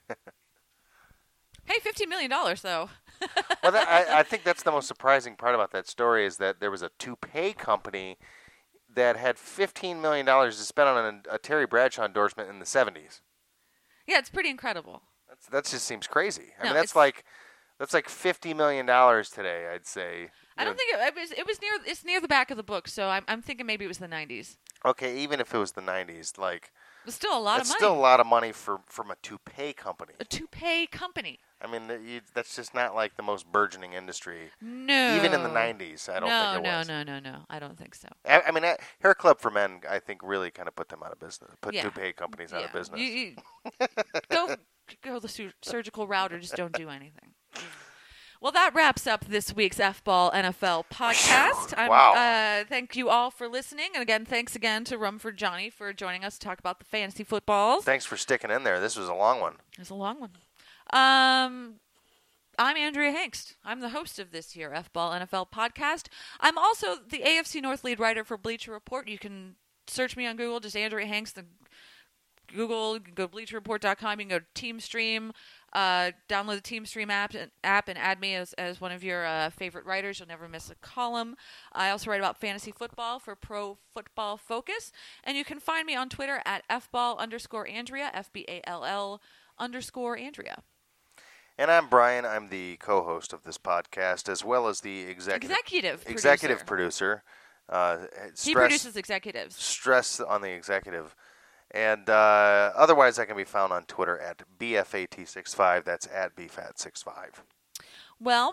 Hey, $15 million, though. Well, I think that's the most surprising part about that story is that there was a toupee company that had $15 million to spend on a Terry Bradshaw endorsement in the 70s. Yeah, it's pretty incredible. That just seems crazy. I No, mean, that's like $50 million today, I'd say. I don't think it was near. It's near the back of the book, so I'm thinking maybe it was the 90s. Okay, even if it was the 90s, like It's still a lot of it's money. still a lot of money from a toupee company. A toupee company. I mean, that's just not like the most burgeoning industry. No. Even in the 90s, I don't think it was. No. I don't think so. I mean, Hair Club for Men, I think, really kind of put them out of business. Put Yeah. toupee companies out of business. You go the surgical route or just don't do anything. Well, that wraps up this week's F-Ball NFL podcast. Wow. Thank you all for listening. And again, thanks again to Rumford Johnny for joining us to talk about the fantasy footballs. Thanks for sticking in there. This was a long one. It was a long one. I'm Andrea Hengst. I'm the host of this here F-Ball NFL podcast. I'm also the AFC North lead writer for Bleacher Report. You can search me on Google, just Andrea Hengst. Google, you can go to BleacherReport.com. You can go to TeamStream, download the TeamStream app and add me as one of your favorite writers. You'll never miss a column. I also write about fantasy football for Pro Football Focus. And you can find me on Twitter at FBall_Andrea, FBALL_Andrea. And I'm Brian. I'm the co-host of this podcast, as well as the executive producer. He produces executives. Stress on the executive. And otherwise, I can be found on Twitter at BFAT65. That's at BFAT65. Well,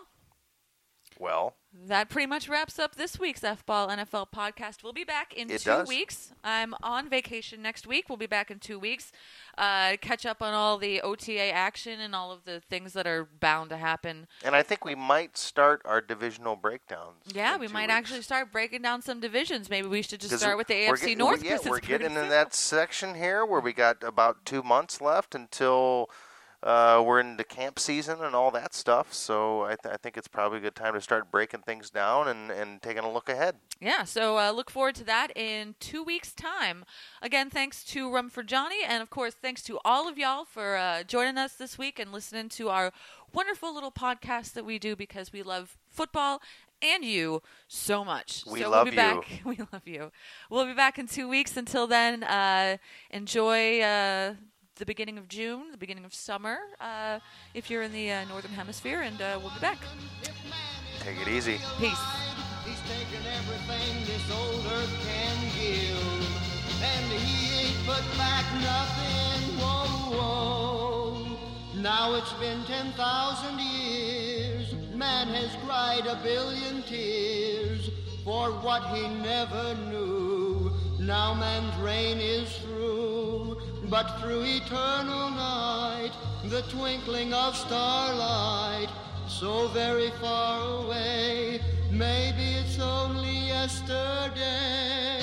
that pretty much wraps up this week's F-Ball NFL podcast. We'll be back in 2 weeks. I'm on vacation next week. We'll be back in 2 weeks. Catch up on all the OTA action and all of the things that are bound to happen. And I think we might start our divisional breakdowns. Yeah, we might actually start breaking down some divisions. Maybe we should just start with the AFC North. Yeah, we're getting in that section here where we got about 2 months left until we're into camp season and all that stuff. So I think it's probably a good time to start breaking things down and taking a look ahead. Yeah, so look forward to that in 2 weeks' time. Again, thanks to Rum for Johnny, and of course, thanks to all of y'all for joining us this week and listening to our wonderful little podcast that we do because we love football and you so much. We love you. Back. We love you. We'll be back in 2 weeks. Until then, enjoy the beginning of June, the beginning of summer, if you're in the Northern Hemisphere, and we'll be back. Take it easy. Peace. He's taken everything this old earth can give, and he ain't put back nothing, whoa, whoa. Now it's been 10,000 years, man has cried a billion tears for what he never knew. Now man's reign is through, but through eternal night, the twinkling of starlight, so very far away, maybe it's only yesterday.